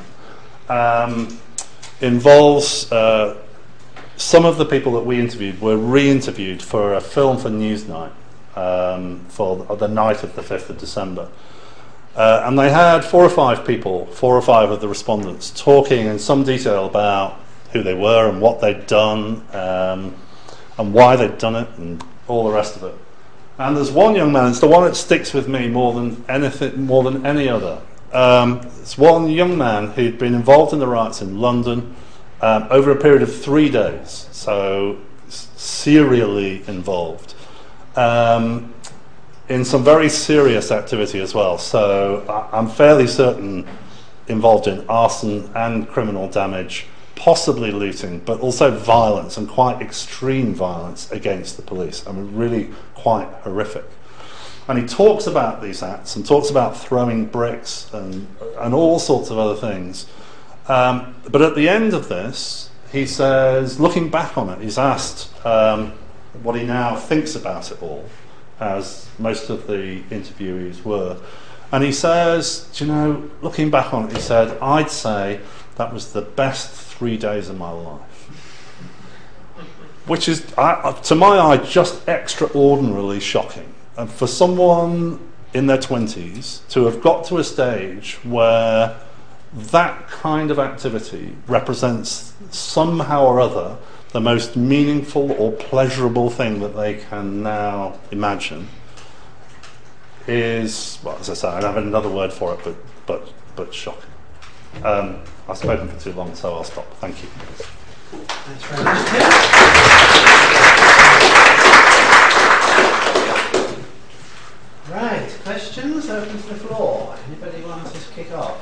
involves some of the people that we interviewed were re-interviewed for a film for Newsnight for the night of the 5th of December. And they had 4 or 5 people, 4 or 5 of the respondents, talking in some detail about who they were and what they'd done and why they'd done it and all the rest of it. And there's one young man, it's the one that sticks with me more than any other. It's one young man who'd been involved in the riots in London over a period of 3 days, so serially involved in some very serious activity as well. So I'm fairly certain involved in arson and criminal damage, possibly looting, but also violence, and quite extreme violence against the police. I mean, really quite horrific. And he talks about these acts and talks about throwing bricks and all sorts of other things. But at the end of this, he says, looking back on it, he's asked what he now thinks about it all, as most of the interviewees were. And he says, do you know, looking back on it, he said, I'd say that was the best 3 days of my life. Which is, to my eye, just extraordinarily shocking. And for someone in their 20s to have got to a stage where that kind of activity represents somehow or other the most meaningful or pleasurable thing that they can now imagine is, well, as I say, I don't have another word for it, but shocking. I've spoken for too long, so I'll stop. Thank you. Thanks very much, Tim. Right, questions? Open to the floor. Anybody want to kick off?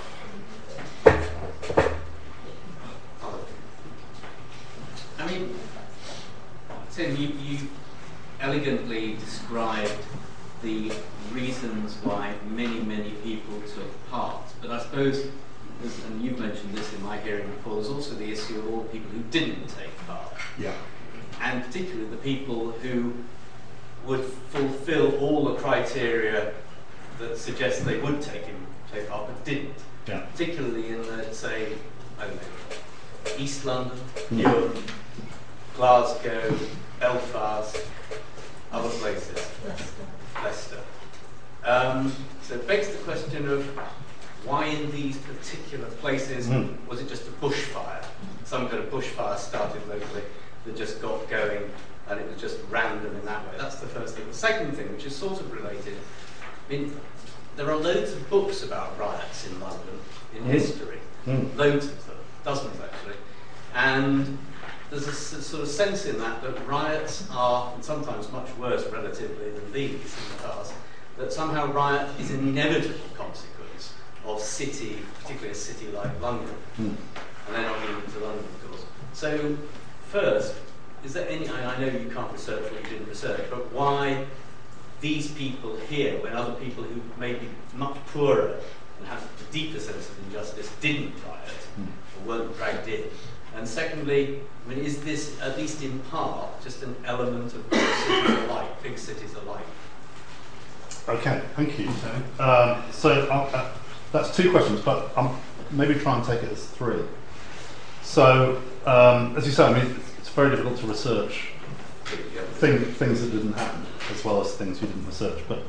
I mean, Tim, you elegantly described the reasons why many people took part, but I suppose, and you've mentioned this in my hearing before, there's also the issue of all the people who didn't take part. Yeah. And particularly the people who would fulfill all the criteria that suggest they would take part but didn't. Yeah. Particularly in the, say, I don't know, East London, Newham, Glasgow, Belfast, other places. Leicester. So it begs the question of why in these particular places was it just a bushfire? Some kind of bushfire started locally that just got going, and it was just random in that way. That's the first thing. The second thing, which is sort of related, I mean, there are loads of books about riots in London in history, loads of them, dozens actually, and there's a sort of sense in that riots are, and sometimes much worse relatively than these in the past, that somehow riot is an inevitable consequence of city, particularly a city like London, and they're not limited to London, of course. So first, is there any, I know you can't research what you didn't research, but why these people here, when other people who may be much poorer and have a deeper sense of injustice didn't riot or weren't dragged in? And secondly, I mean, is this, at least in part, just an element of what cities are like, big cities are like? Okay, thank you, Tony. So that's two questions, but maybe try and take it as three. So, as you say, I mean, it's very difficult to research things that didn't happen, as well as things you didn't research. But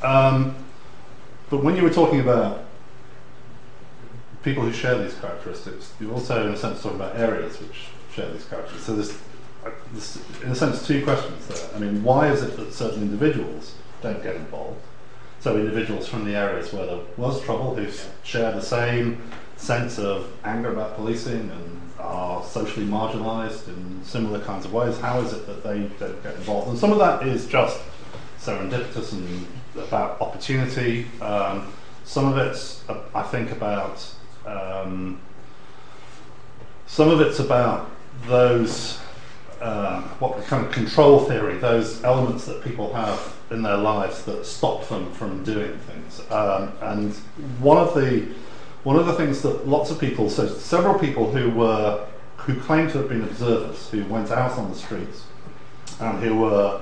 when you were talking about people who share these characteristics, you're also, in a sense, talking about areas which share these characteristics. So there's in a sense, two questions there. I mean, why is it that certain individuals don't get involved? So individuals from the areas where there was trouble, who share the same sense of anger about policing and are socially marginalised in similar kinds of ways, how is it that they don't get involved? And some of that is just serendipitous and about opportunity. Some of it's, I think, about some of it's about those what kind of control theory, those elements that people have in their lives that stop them from doing things. And one of the things that lots of people, so several people who claimed to have been observers, who went out on the streets and who were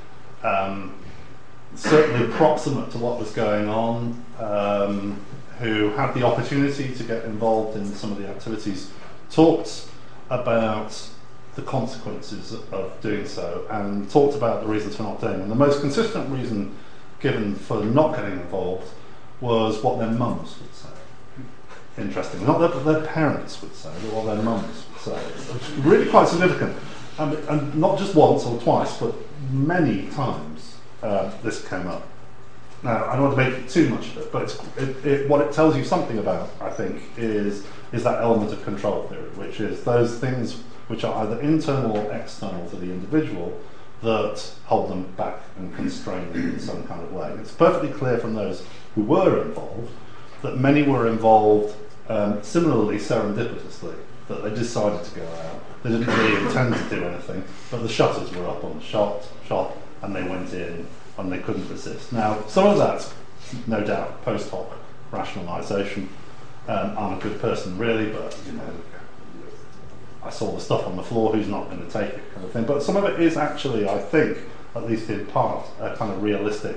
certainly proximate to what was going on, who had the opportunity to get involved in some of the activities, talked about the consequences of doing so and talked about the reasons for not doing. And the most consistent reason given for not getting involved was what their mums would say. Interesting. Not what their parents would say, but what their mums would say. It's really quite significant. And not just once or twice, but many times this came up. Now, I don't want to make too much of it, but what it tells you something about, I think, is that element of control theory, which is those things which are either internal or external to the individual that hold them back and constrain them in some kind of way. It's perfectly clear from those who were involved that many were involved similarly serendipitously, that they decided to go out. They didn't really intend to do anything, but the shutters were up on the shop, and they went in and they couldn't resist. Now, some of that's no doubt post hoc rationalisation. I'm a good person, really, but you know, I saw the stuff on the floor. Who's not going to take it, kind of thing. But some of it is actually, I think, at least in part, a kind of realistic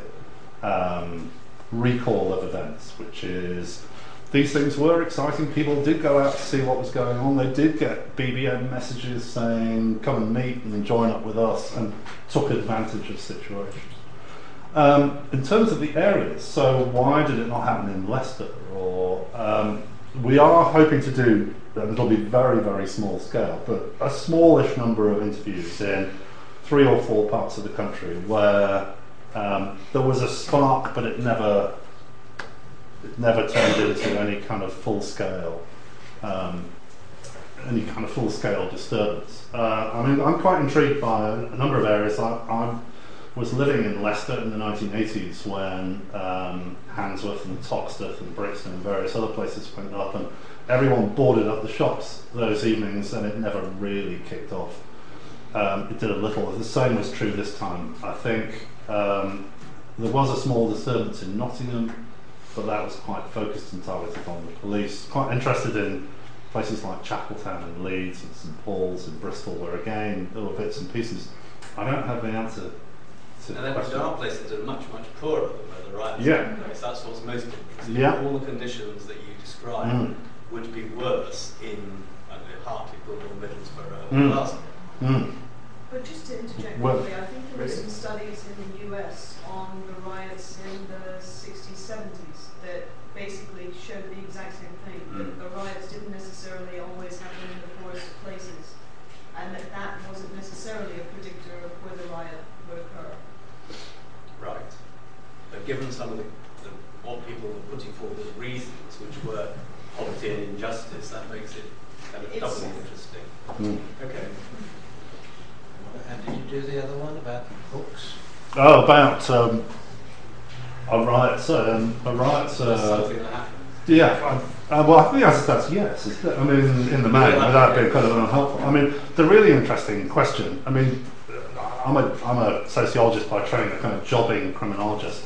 recall of events, which is these things were exciting. People did go out to see what was going on. They did get BBM messages saying, "Come and meet and join up with us," and took advantage of situations. In terms of the areas, so why did it not happen in Leicester? Or we are hoping to do, and it'll be very, very small scale, but a smallish number of interviews in 3 or 4 parts of the country where there was a spark, but it never turned into any kind of full scale disturbance. I mean, I'm quite intrigued by a number of areas. I was living in Leicester in the 1980s when Handsworth and Toxteth and Brixton and various other places went up, and everyone boarded up the shops those evenings, and it never really kicked off. It did a little. The same was true this time. I think there was a small disturbance in Nottingham, but that was quite focused and targeted on the police. Quite interested in places like Chapeltown and Leeds and St Paul's and Bristol, where again there were bits and pieces. I don't have the answer. And then there are places that are much, much poorer than where the riots Yeah. place. That's what's most interesting. Yeah. All the conditions that you describe would be worse in Hartlepool or Middlesbrough or Glasgow. But just to interject Well, quickly, I think there were some studies in the US on given some of what people were putting forward as reasons, which were poverty and injustice, that makes it kind of doubly interesting. Mm. Okay. And did you do the other one about books? Oh, about a riot. A riot. Something that happened. Yeah. Well, I think that's yes. I mean, in the main, without being kind of unhelpful. I mean, the really interesting question. I mean, I'm a sociologist by training, a kind of jobbing criminologist.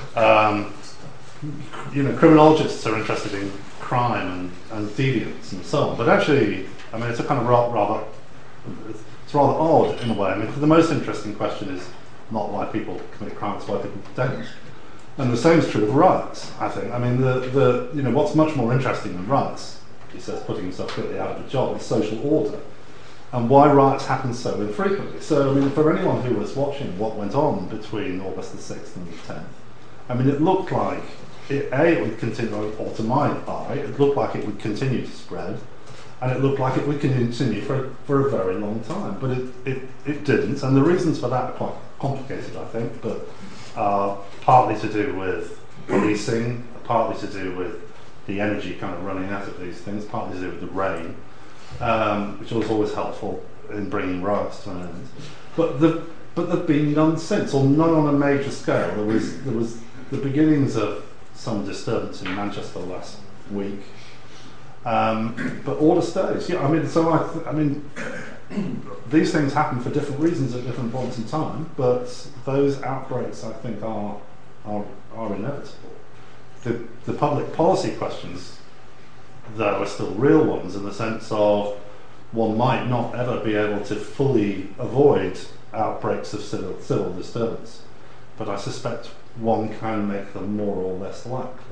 Criminologists are interested in crime and deviance and so on. But actually, I mean, it's a kind of rather odd in a way. I mean, the most interesting question is not why people commit crime; it's why people don't. And the same is true of riots, I think. I mean, what's much more interesting than riots, he says, putting himself completely out of a job, is social order, and why riots happen so infrequently. So, I mean, for anyone who was watching what went on between August the 6th and the 10th, I mean, it looked like, it would continue, or to my eye, it looked like it would continue to spread, and it looked like it would continue for a very long time, but it didn't, and the reasons for that are quite complicated, I think, but partly to do with policing, partly to do with the energy kind of running out of these things, partly to do with the rain, which was always helpful in bringing riots to an end. But there've been none since, or none on a major scale. There was the beginnings of some disturbance in Manchester last week, but order stays. Yeah, I mean, these things happen for different reasons at different points in time, but those outbreaks, I think, are inevitable. The public policy questions, though, are still real ones in the sense of one might not ever be able to fully avoid outbreaks of civil disturbance, but I suspect one can make them more or less likely.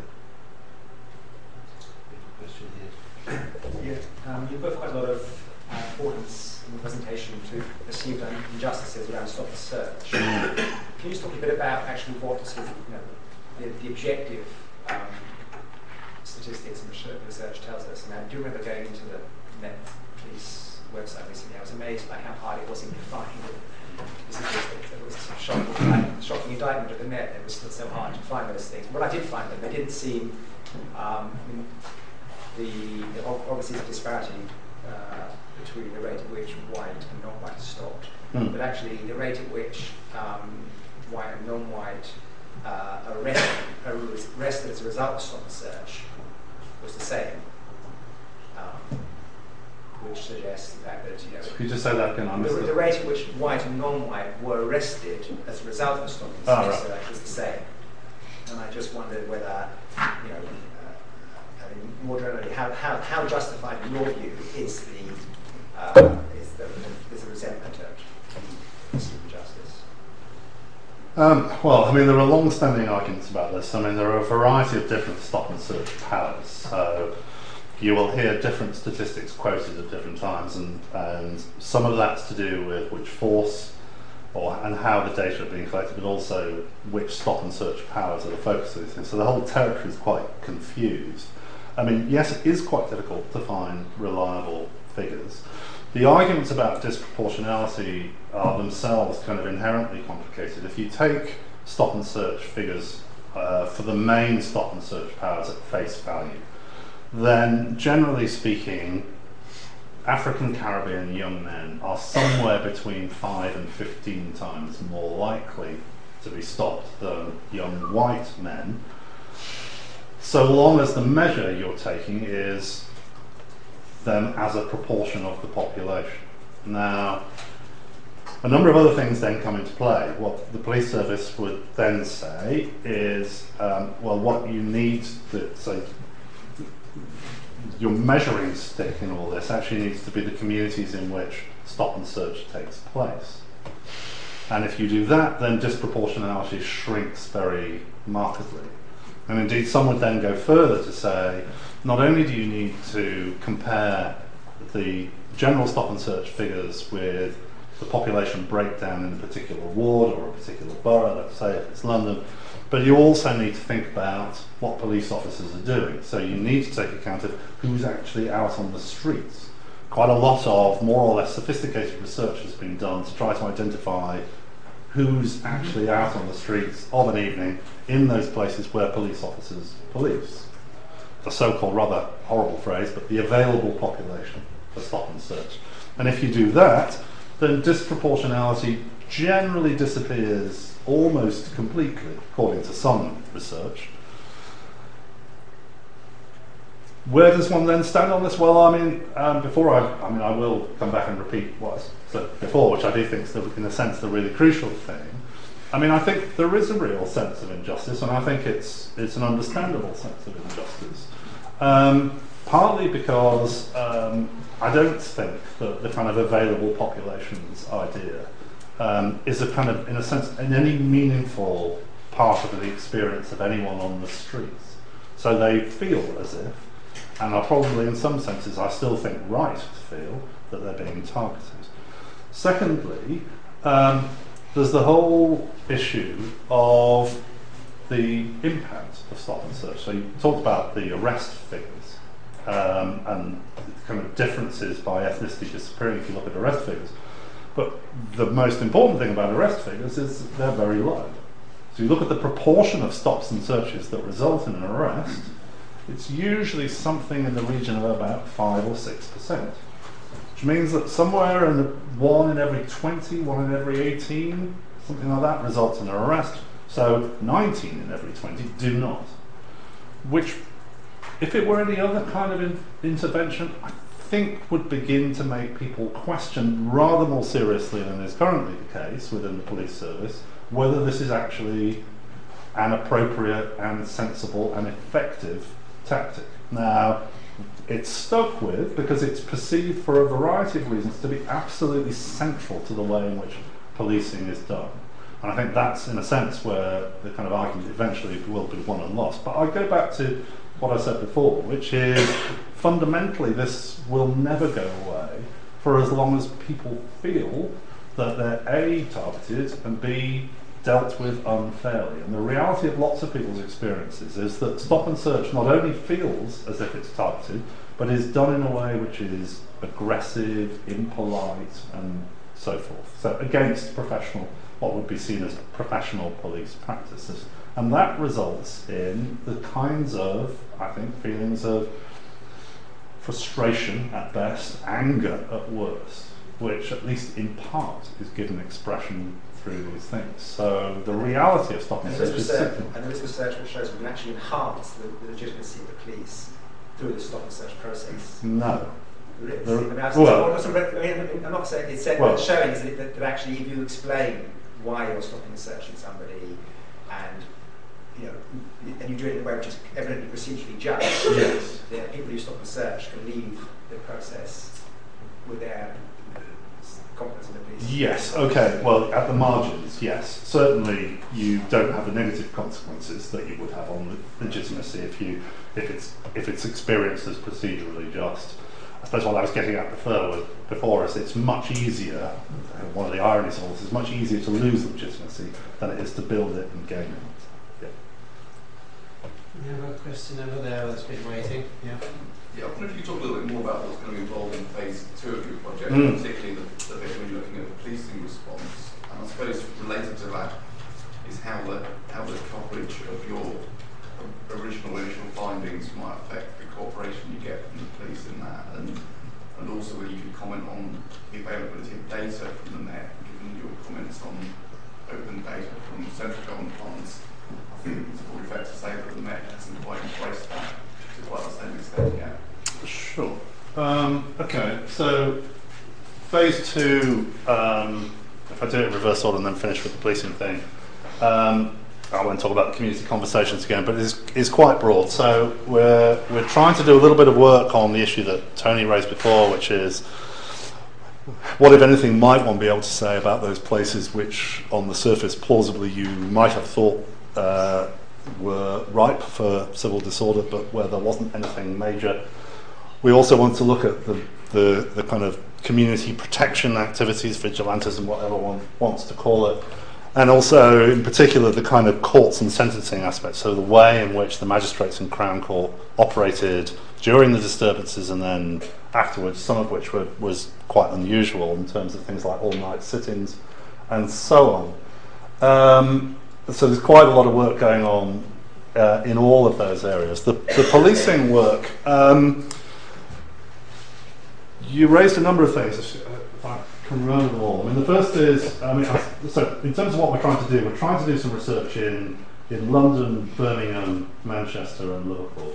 You put quite a lot of importance in the presentation to perceived injustices around stop and search. Can you just talk a bit about actually what sort of, the objective statistics and research tells us? And I do remember going into the Met Police website recently. I was amazed by how hard it was in finding the statistics. It was a shocking indictment of the Met. It was still so hard to find those things. When I did find them, they didn't seem obviously the disparity between the rate at which white and non-white stopped, but actually the rate at which white and non-white arrested as a result of stop and search was the same, which suggests the fact that Could you just say that again? The rate at which white and non-white were arrested as a result of stop and search was the same, and I just wondered whether more generally, how justified in your view is the resentment of perceived justice? Well, I mean, there are long-standing arguments about this. I mean, there are a variety of different stop and search powers. So you will hear different statistics quoted at different times, and some of that's to do with which force and how the data are being collected, but also which stop and search powers are the focus of these things. So the whole territory is quite confused. I mean, yes, it is quite difficult to find reliable figures. The arguments about disproportionality are themselves kind of inherently complicated. If you take stop and search figures for the main stop and search powers at face value, then generally speaking, African Caribbean young men are somewhere between 5 and 15 times more likely to be stopped than young white men, so long as the measure you're taking is them as a proportion of the population. Now, a number of other things then come into play. What the police service would then say is, what you need so your measuring stick in all this actually needs to be the communities in which stop and search takes place. And if you do that, then disproportionality shrinks very markedly. And indeed, some would then go further to say, not only do you need to compare the general stop and search figures with the population breakdown in a particular ward or a particular borough, let's say if it's London, but you also need to think about what police officers are doing. So you need to take account of who's actually out on the streets. Quite a lot of more or less sophisticated research has been done to try to identify who's actually out on the streets of an evening in those places where police officers police. The so-called, rather horrible phrase, but the available population for stop and search. And if you do that, then disproportionality generally disappears almost completely, according to some research. Where does one then stand on this? Well, I will come back and repeat what I said before, which I do think is, in a sense, the really crucial thing. I mean, I think there is a real sense of injustice, and I think it's an understandable sense of injustice. Partly because I don't think that the kind of available populations idea is a kind of, in a sense, in any meaningful part of the experience of anyone on the streets. So they feel as if, and are probably in some senses, I still think, right to feel that they're being targeted. Secondly, there's the whole issue of the impact of stop and search. So you talked about the arrest figures and kind of differences by ethnicity disappearing if you look at arrest figures. But the most important thing about arrest figures is that they're very low. So you look at the proportion of stops and searches that result in an arrest, it's usually something in the region of about 5 or 6%, which means that somewhere in 1 in every 20, 1 in every 18, something like that, results in an arrest. So 19 in every 20 do not. Which, if it were any other kind of intervention, I think would begin to make people question rather more seriously than is currently the case within the police service, whether this is actually an appropriate and sensible and effective tactic. Now, it's stuck with because it's perceived for a variety of reasons to be absolutely central to the way in which policing is done. And I think that's, in a sense, where the kind of argument eventually will be won and lost. But I go back to what I said before, which is fundamentally this will never go away for as long as people feel that they're A, targeted, and B, dealt with unfairly. And the reality of lots of people's experiences is that stop and search not only feels as if it's targeted, but is done in a way which is aggressive, impolite, and so forth. So against professional, what would be seen as professional police practices. And that results in the kinds of, I think, feelings of frustration at best, anger at worst, which at least in part is given expression through these things. So the reality of stop and search is and there is research which shows we can actually enhance the legitimacy of the police through the stop and search process. No. There is. I'm not saying it's saying, well, what it's showing is that actually if you explain why you're stopping and searching somebody, and and you do it in a way which is evidently procedurally just, yes, people who stop and search can leave the process with their confidence in the police. Yes, okay, well, at the margins, yes. Certainly you don't have the negative consequences that you would have on legitimacy if it's experienced as procedurally just. I suppose what I was getting at before is it's much easier, one of the ironies of this, it's much easier to lose legitimacy than it is to build it and gain it. We have a question over there that's been waiting. Yeah. Yeah, I wonder if you could talk a little bit more about what's going to be involved in phase 2 of your project, particularly the bit when you're looking at the policing response. And I suppose related to that is how the coverage of your original initial findings might affect the cooperation you get from the police in that, and also whether you could comment on the availability of data from the net, given your comments on open data from central government funds. I think it's probably fair to say that the Met hasn't quite embraced that to quite the same extent yet. Sure. Okay, so phase 2, if I do it in reverse order and then finish with the policing thing, I won't talk about the community conversations again, but it's quite broad. So we're trying to do a little bit of work on the issue that Tony raised before, which is what, if anything, might one be able to say about those places which, on the surface, plausibly you might have thought were ripe for civil disorder, but where there wasn't anything major. We also want to look at the kind of community protection activities, vigilantism, whatever one wants to call it, and also, in particular, the kind of courts and sentencing aspects, so the way in which the magistrates in Crown Court operated during the disturbances and then afterwards, some of which was quite unusual in terms of things like all-night sittings and so on. So there's quite a lot of work going on in all of those areas. The policing work, you raised a number of things, if I can remember them all. I mean, the first is, so in terms of what we're trying to do, we're trying to do some research in London, Birmingham, Manchester and Liverpool.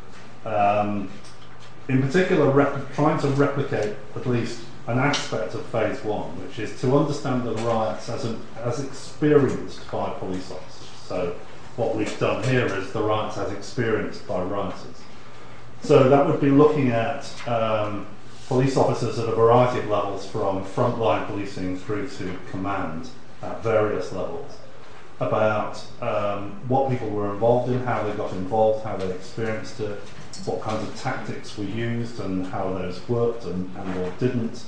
In particular, trying to replicate at least an aspect of phase one, which is to understand the riots as experienced by police officers. So what we've done here is the riots as experienced by rioters. So that would be looking at police officers at a variety of levels, from frontline policing through to command at various levels, about what people were involved in, how they got involved, how they experienced it, what kinds of tactics were used and how those worked and or didn't.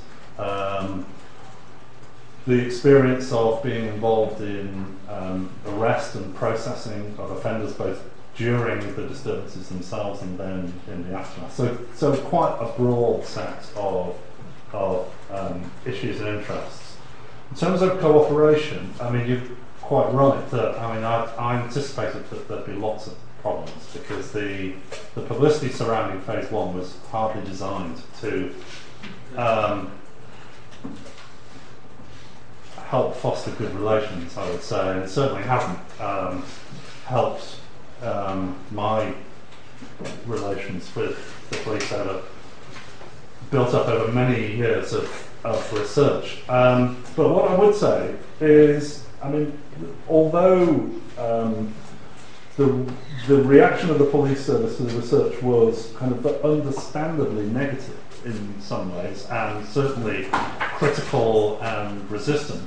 The experience of being involved in arrest and processing of offenders both during the disturbances themselves and then in the aftermath. So quite a broad set of issues and interests. In terms of cooperation, I mean, you're quite right that, I mean, I anticipated that there'd be lots of problems because the publicity surrounding phase one was hardly designed to help foster good relations, I would say, and it certainly hasn't helped my relations with the police built up over many years of research. But what I would say is, I mean, although the reaction of the police service to the research was kind of understandably negative in some ways, and certainly critical and resistant,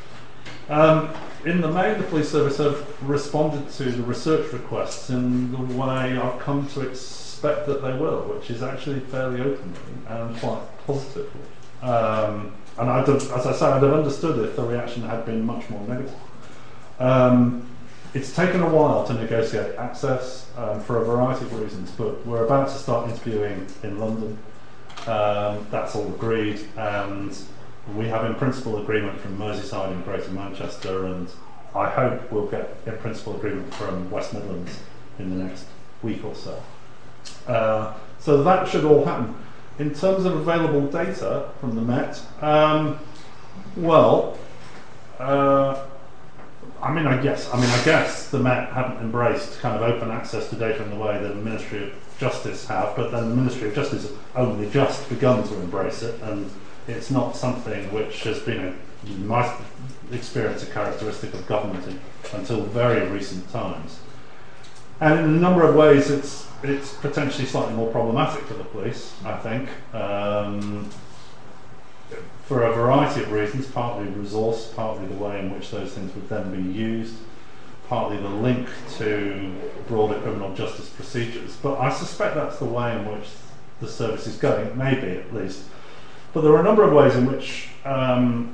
in the main, the police service have responded to the research requests in the way I've come to expect that they will, which is actually fairly openly and quite positively. And as I say, I'd have understood if the reaction had been much more negative. It's taken a while to negotiate access for a variety of reasons, but we're about to start interviewing in London. That's all agreed, and we have in principle agreement from Merseyside and Greater Manchester, and I hope we'll get in principle agreement from West Midlands in the next week or so. So that should all happen. In terms of available data from the Met, I guess the Met haven't embraced kind of open access to data in the way that the Ministry of Justice have, but then the Ministry of Justice has only just begun to embrace it, and it's not something which has been, in my experience, a characteristic of government until very recent times. And in a number of ways, it's potentially slightly more problematic for the police, I think, for a variety of reasons, partly resource, partly the way in which those things would then be used, partly the link to broader criminal justice procedures. But I suspect that's the way in which the service is going, maybe at least. But there are a number of ways in which, the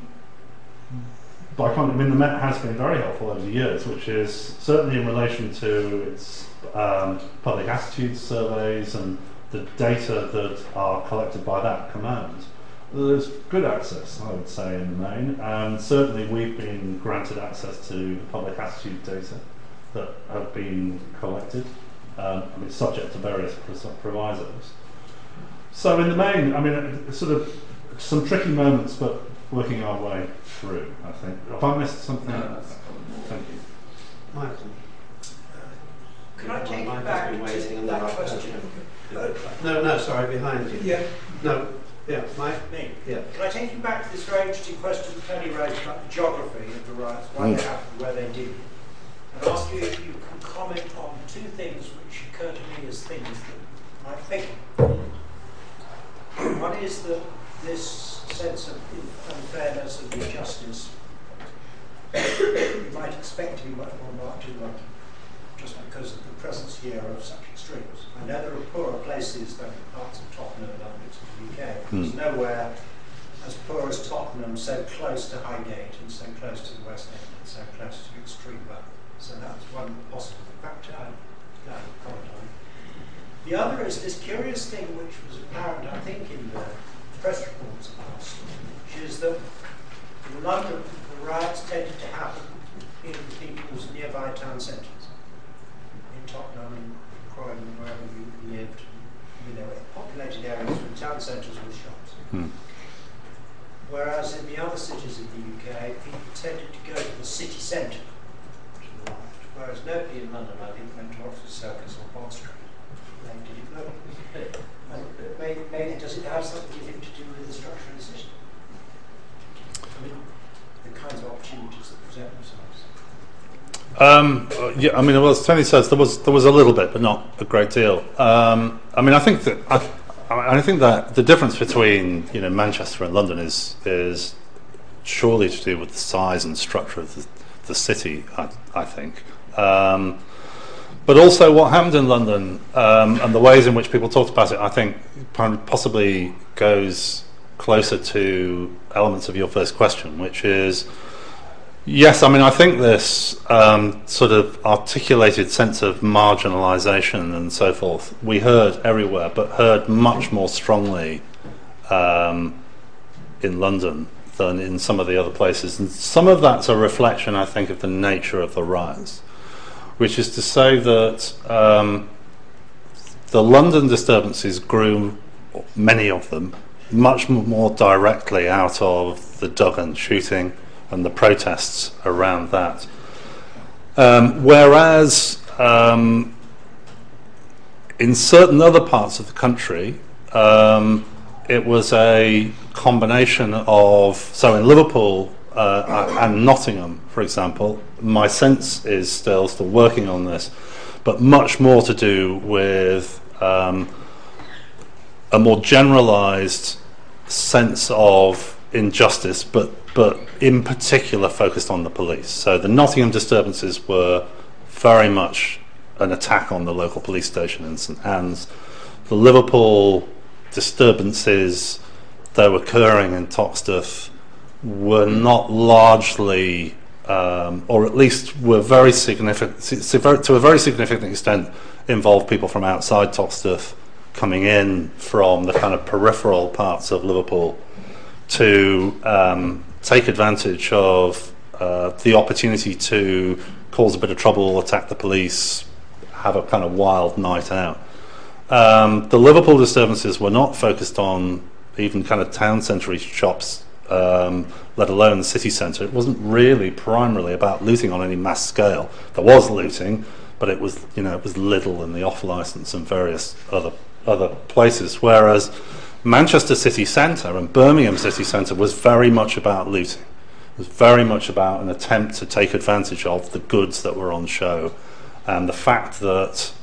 Met has been very helpful over the years, which is certainly in relation to its public attitudes surveys and the data that are collected by that command. There's good access, I would say, in the main, and certainly we've been granted access to the public attitude data that have been collected, subject to various provisos. So in the main, it's sort of some tricky moments, but working our way through, I think. Have I missed something? No, thank you. Michael. Could I take you back to that question? No, sorry, behind you. Yeah. No, yeah, Mike? Me? Yeah. Can I take you back to this very interesting question that Tony raised about the geography of the riots, why they happened, where they did, and ask you if you can comment on two things which occur to me as things that might think. One is that this sense of unfairness and injustice you might expect to be much more marked in London, just because of the presence here of such extremes. I know there are poorer places than parts of Tottenham and other bits of the UK. There's nowhere as poor as Tottenham, so close to Highgate and so close to the West End and so close to extreme weather. So that's one possible factor I'd comment on. The other is this curious thing which was apparent, I think, in the press reports last, which is that in London the riots tended to happen in people's nearby town centres? In Tottenham, in Croydon, wherever you lived, populated areas with town centres with shops. Whereas in the other cities of the UK, people tended to go to the city centre, whereas nobody in London, I think, went to Oxford Circus or Bond Street. Did it go? Maybe does it have something, you think, to do with the structure of the city? I mean, the kinds of opportunities that present themselves. Yeah, I mean, well, as Tony says, there was a little bit, but not a great deal. I mean, I think that the difference between Manchester and London is surely to do with the size and structure of the city. I think, but also what happened in London and the ways in which people talked about it, I think, possibly goes closer to elements of your first question, which is. Yes, I mean, I think this sort of articulated sense of marginalisation and so forth, we heard everywhere, but heard much more strongly in London than in some of the other places. And some of that's a reflection, I think, of the nature of the riots, which is to say that the London disturbances grew, many of them, much more directly out of the Duggan shooting and the protests around that. Whereas in certain other parts of the country, it was a combination of, so in Liverpool and Nottingham, for example, my sense is still working on this, but much more to do with a more generalised sense of injustice, but in particular focused on the police. So the Nottingham disturbances were very much an attack on the local police station in St Anne's. The Liverpool disturbances that were occurring in Toxteth were not largely, or at least were very significant, to a very significant extent, involved people from outside Toxteth coming in from the kind of peripheral parts of Liverpool to take advantage of the opportunity to cause a bit of trouble, attack the police, have a kind of wild night out. The Liverpool disturbances were not focused on even kind of town centre shops, let alone the city centre. It wasn't really primarily about looting on any mass scale. There was looting, but it was Lidl and the off licence and various other places. Whereas Manchester city centre and Birmingham city centre was very much about looting. It was very much about an attempt to take advantage of the goods that were on show, and the fact that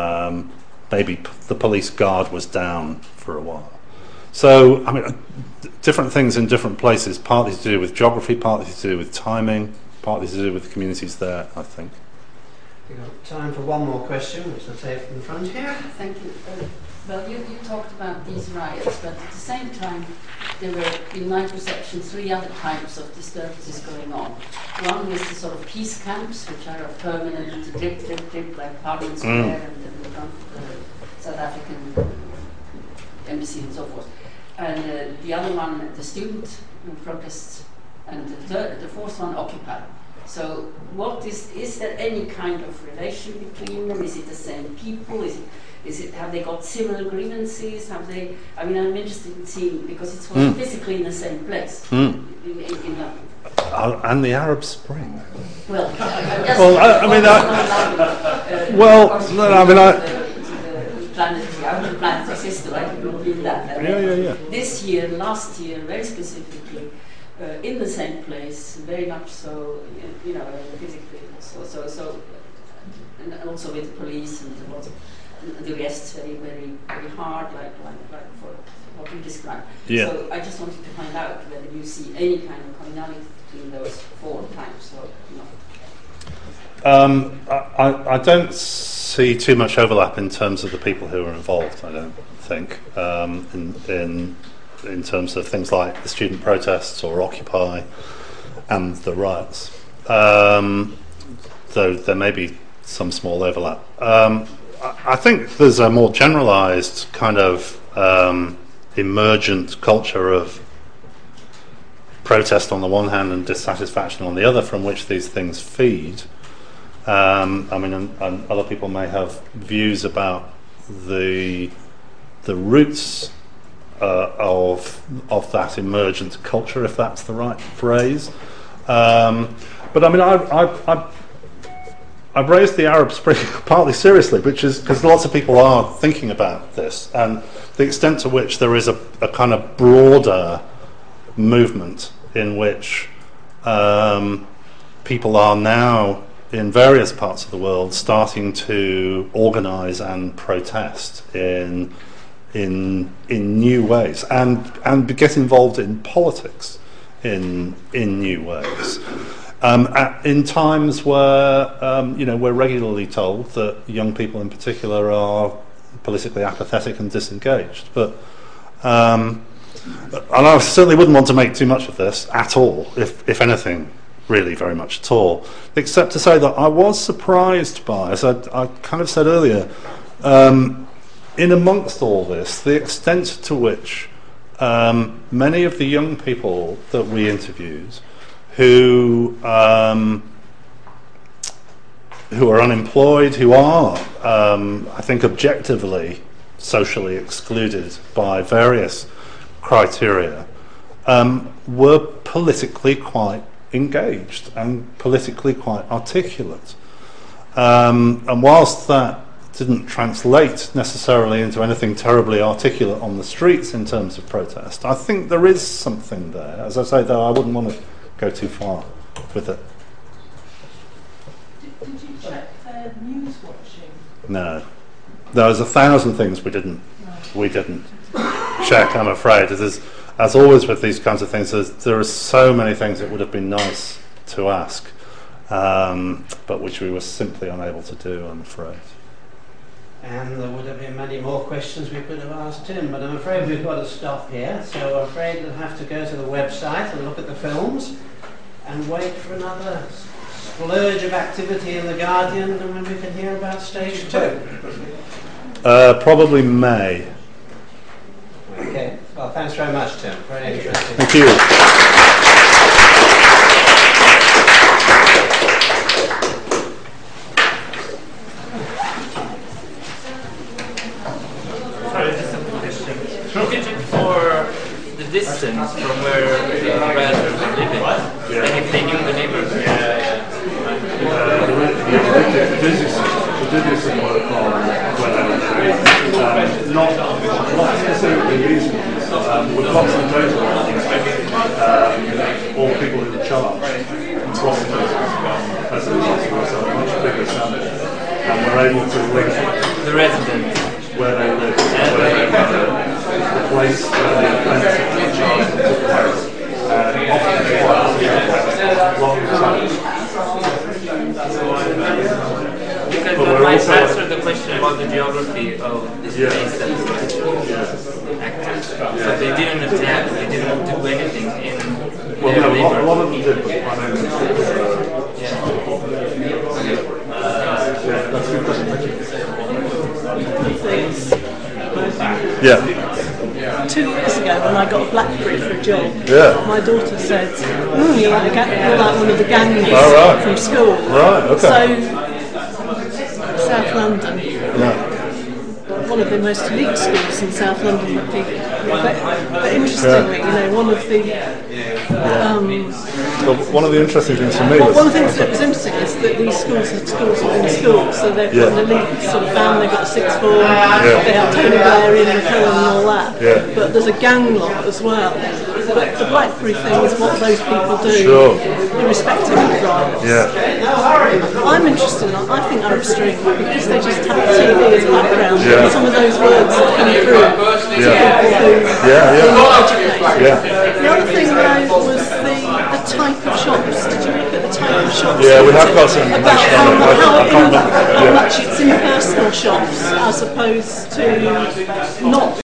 maybe the police guard was down for a while. So, I mean, different things in different places, partly to do with geography, partly to do with timing, partly to do with the communities there, I think. We've got time for one more question, which I'll take from the front here. Thank you. Well, you talked about these riots, but at the same time, there were, in my perception, three other types of disturbances going on. One was the sort of peace camps, which are a permanent drip, like Parliament Square and the front of the South African embassy and so forth. And the other one, the student protests, and the fourth one, Occupy. So, is there any kind of relation between them? Is it the same people? Have they got similar grievances? I mean, I'm interested in seeing, because it's physically in the same place in London. And the Arab Spring. Well, the planetary system, I can believe that. Yeah. This year, last year, very specifically, in the same place, very much so, physically, so, and also with the police and the arrests very, very, very hard, like for what you described. Yeah. So I just wanted to find out whether you see any kind of commonality between those four types or not. I don't see too much overlap in terms of the people who are involved. I don't think in terms of things like the student protests or Occupy and the riots. Though there may be some small overlap. I think there's a more generalised kind of emergent culture of protest on the one hand and dissatisfaction on the other, from which these things feed. And other people may have views about the roots of that emergent culture, if that's the right phrase. But I mean, I've raised the Arab Spring partly seriously, which is because lots of people are thinking about this, and the extent to which there is a kind of broader movement in which people are now in various parts of the world starting to organise and protest in new ways and get involved in politics in new ways. In times where we're regularly told that young people in particular are politically apathetic and disengaged, but and I certainly wouldn't want to make too much of this at all, if anything, really very much at all, except to say that I was surprised by, as I kind of said earlier, in amongst all this, the extent to which many of the young people that we interviewed who are unemployed, who are, I think, objectively socially excluded by various criteria, were politically quite engaged and politically quite articulate. And whilst that didn't translate necessarily into anything terribly articulate on the streets in terms of protest, I think there is something there. As I say, though, I wouldn't want to go too far with it. Did you check their news watching? No. There was 1,000 things we didn't check, I'm afraid. As always with these kinds of things, there are so many things that would have been nice to ask, but which we were simply unable to do, I'm afraid. And there would have been many more questions we could have asked him, but I'm afraid we've got to stop here, so I'm afraid we'll have to go to the website and look at the films and wait for another splurge of activity in The Guardian, and when we can hear about stage 2. Probably May. Okay, well, thanks very much, Tim. Very interesting. Thank you. For the distance from where the relatives were living, and if they knew the neighbors. We did this some work on where they were living. Not specifically these ones. We've got some data on all people in charge across the residents are a much bigger sample, and we're able to link the residents where they live, where they live. The place where the events in charge took place, and often long time. Because that might answer the question about the geography of this place that was active. So they didn't attack, they didn't do anything in their a lot of them did, but that's a good question, thank you. Yeah. 2 years ago, when I got a BlackBerry for a job, my daughter said, "You're like one of the gangs from school." Right. Okay. So, South London, one of the most elite schools in South London. But interestingly, one of the one of the interesting things for me was... One of the things that was interesting is that these schools had schools within schools, so they've got an elite sort of band, they've got a sixth form, they have Tony Blair, Ian McKellen and all that, but there's a gang lot as well. But the BlackBerry thing is what those people do, irrespective of riots. I'm interested in, I think Arab Street, because they just have TV as a background, and some of those words that come through to people who are not educated. The other thing though was the type of shops. Did you look at the type of shops? Yeah, we have got some information on that. How much it's impersonal shops as opposed to not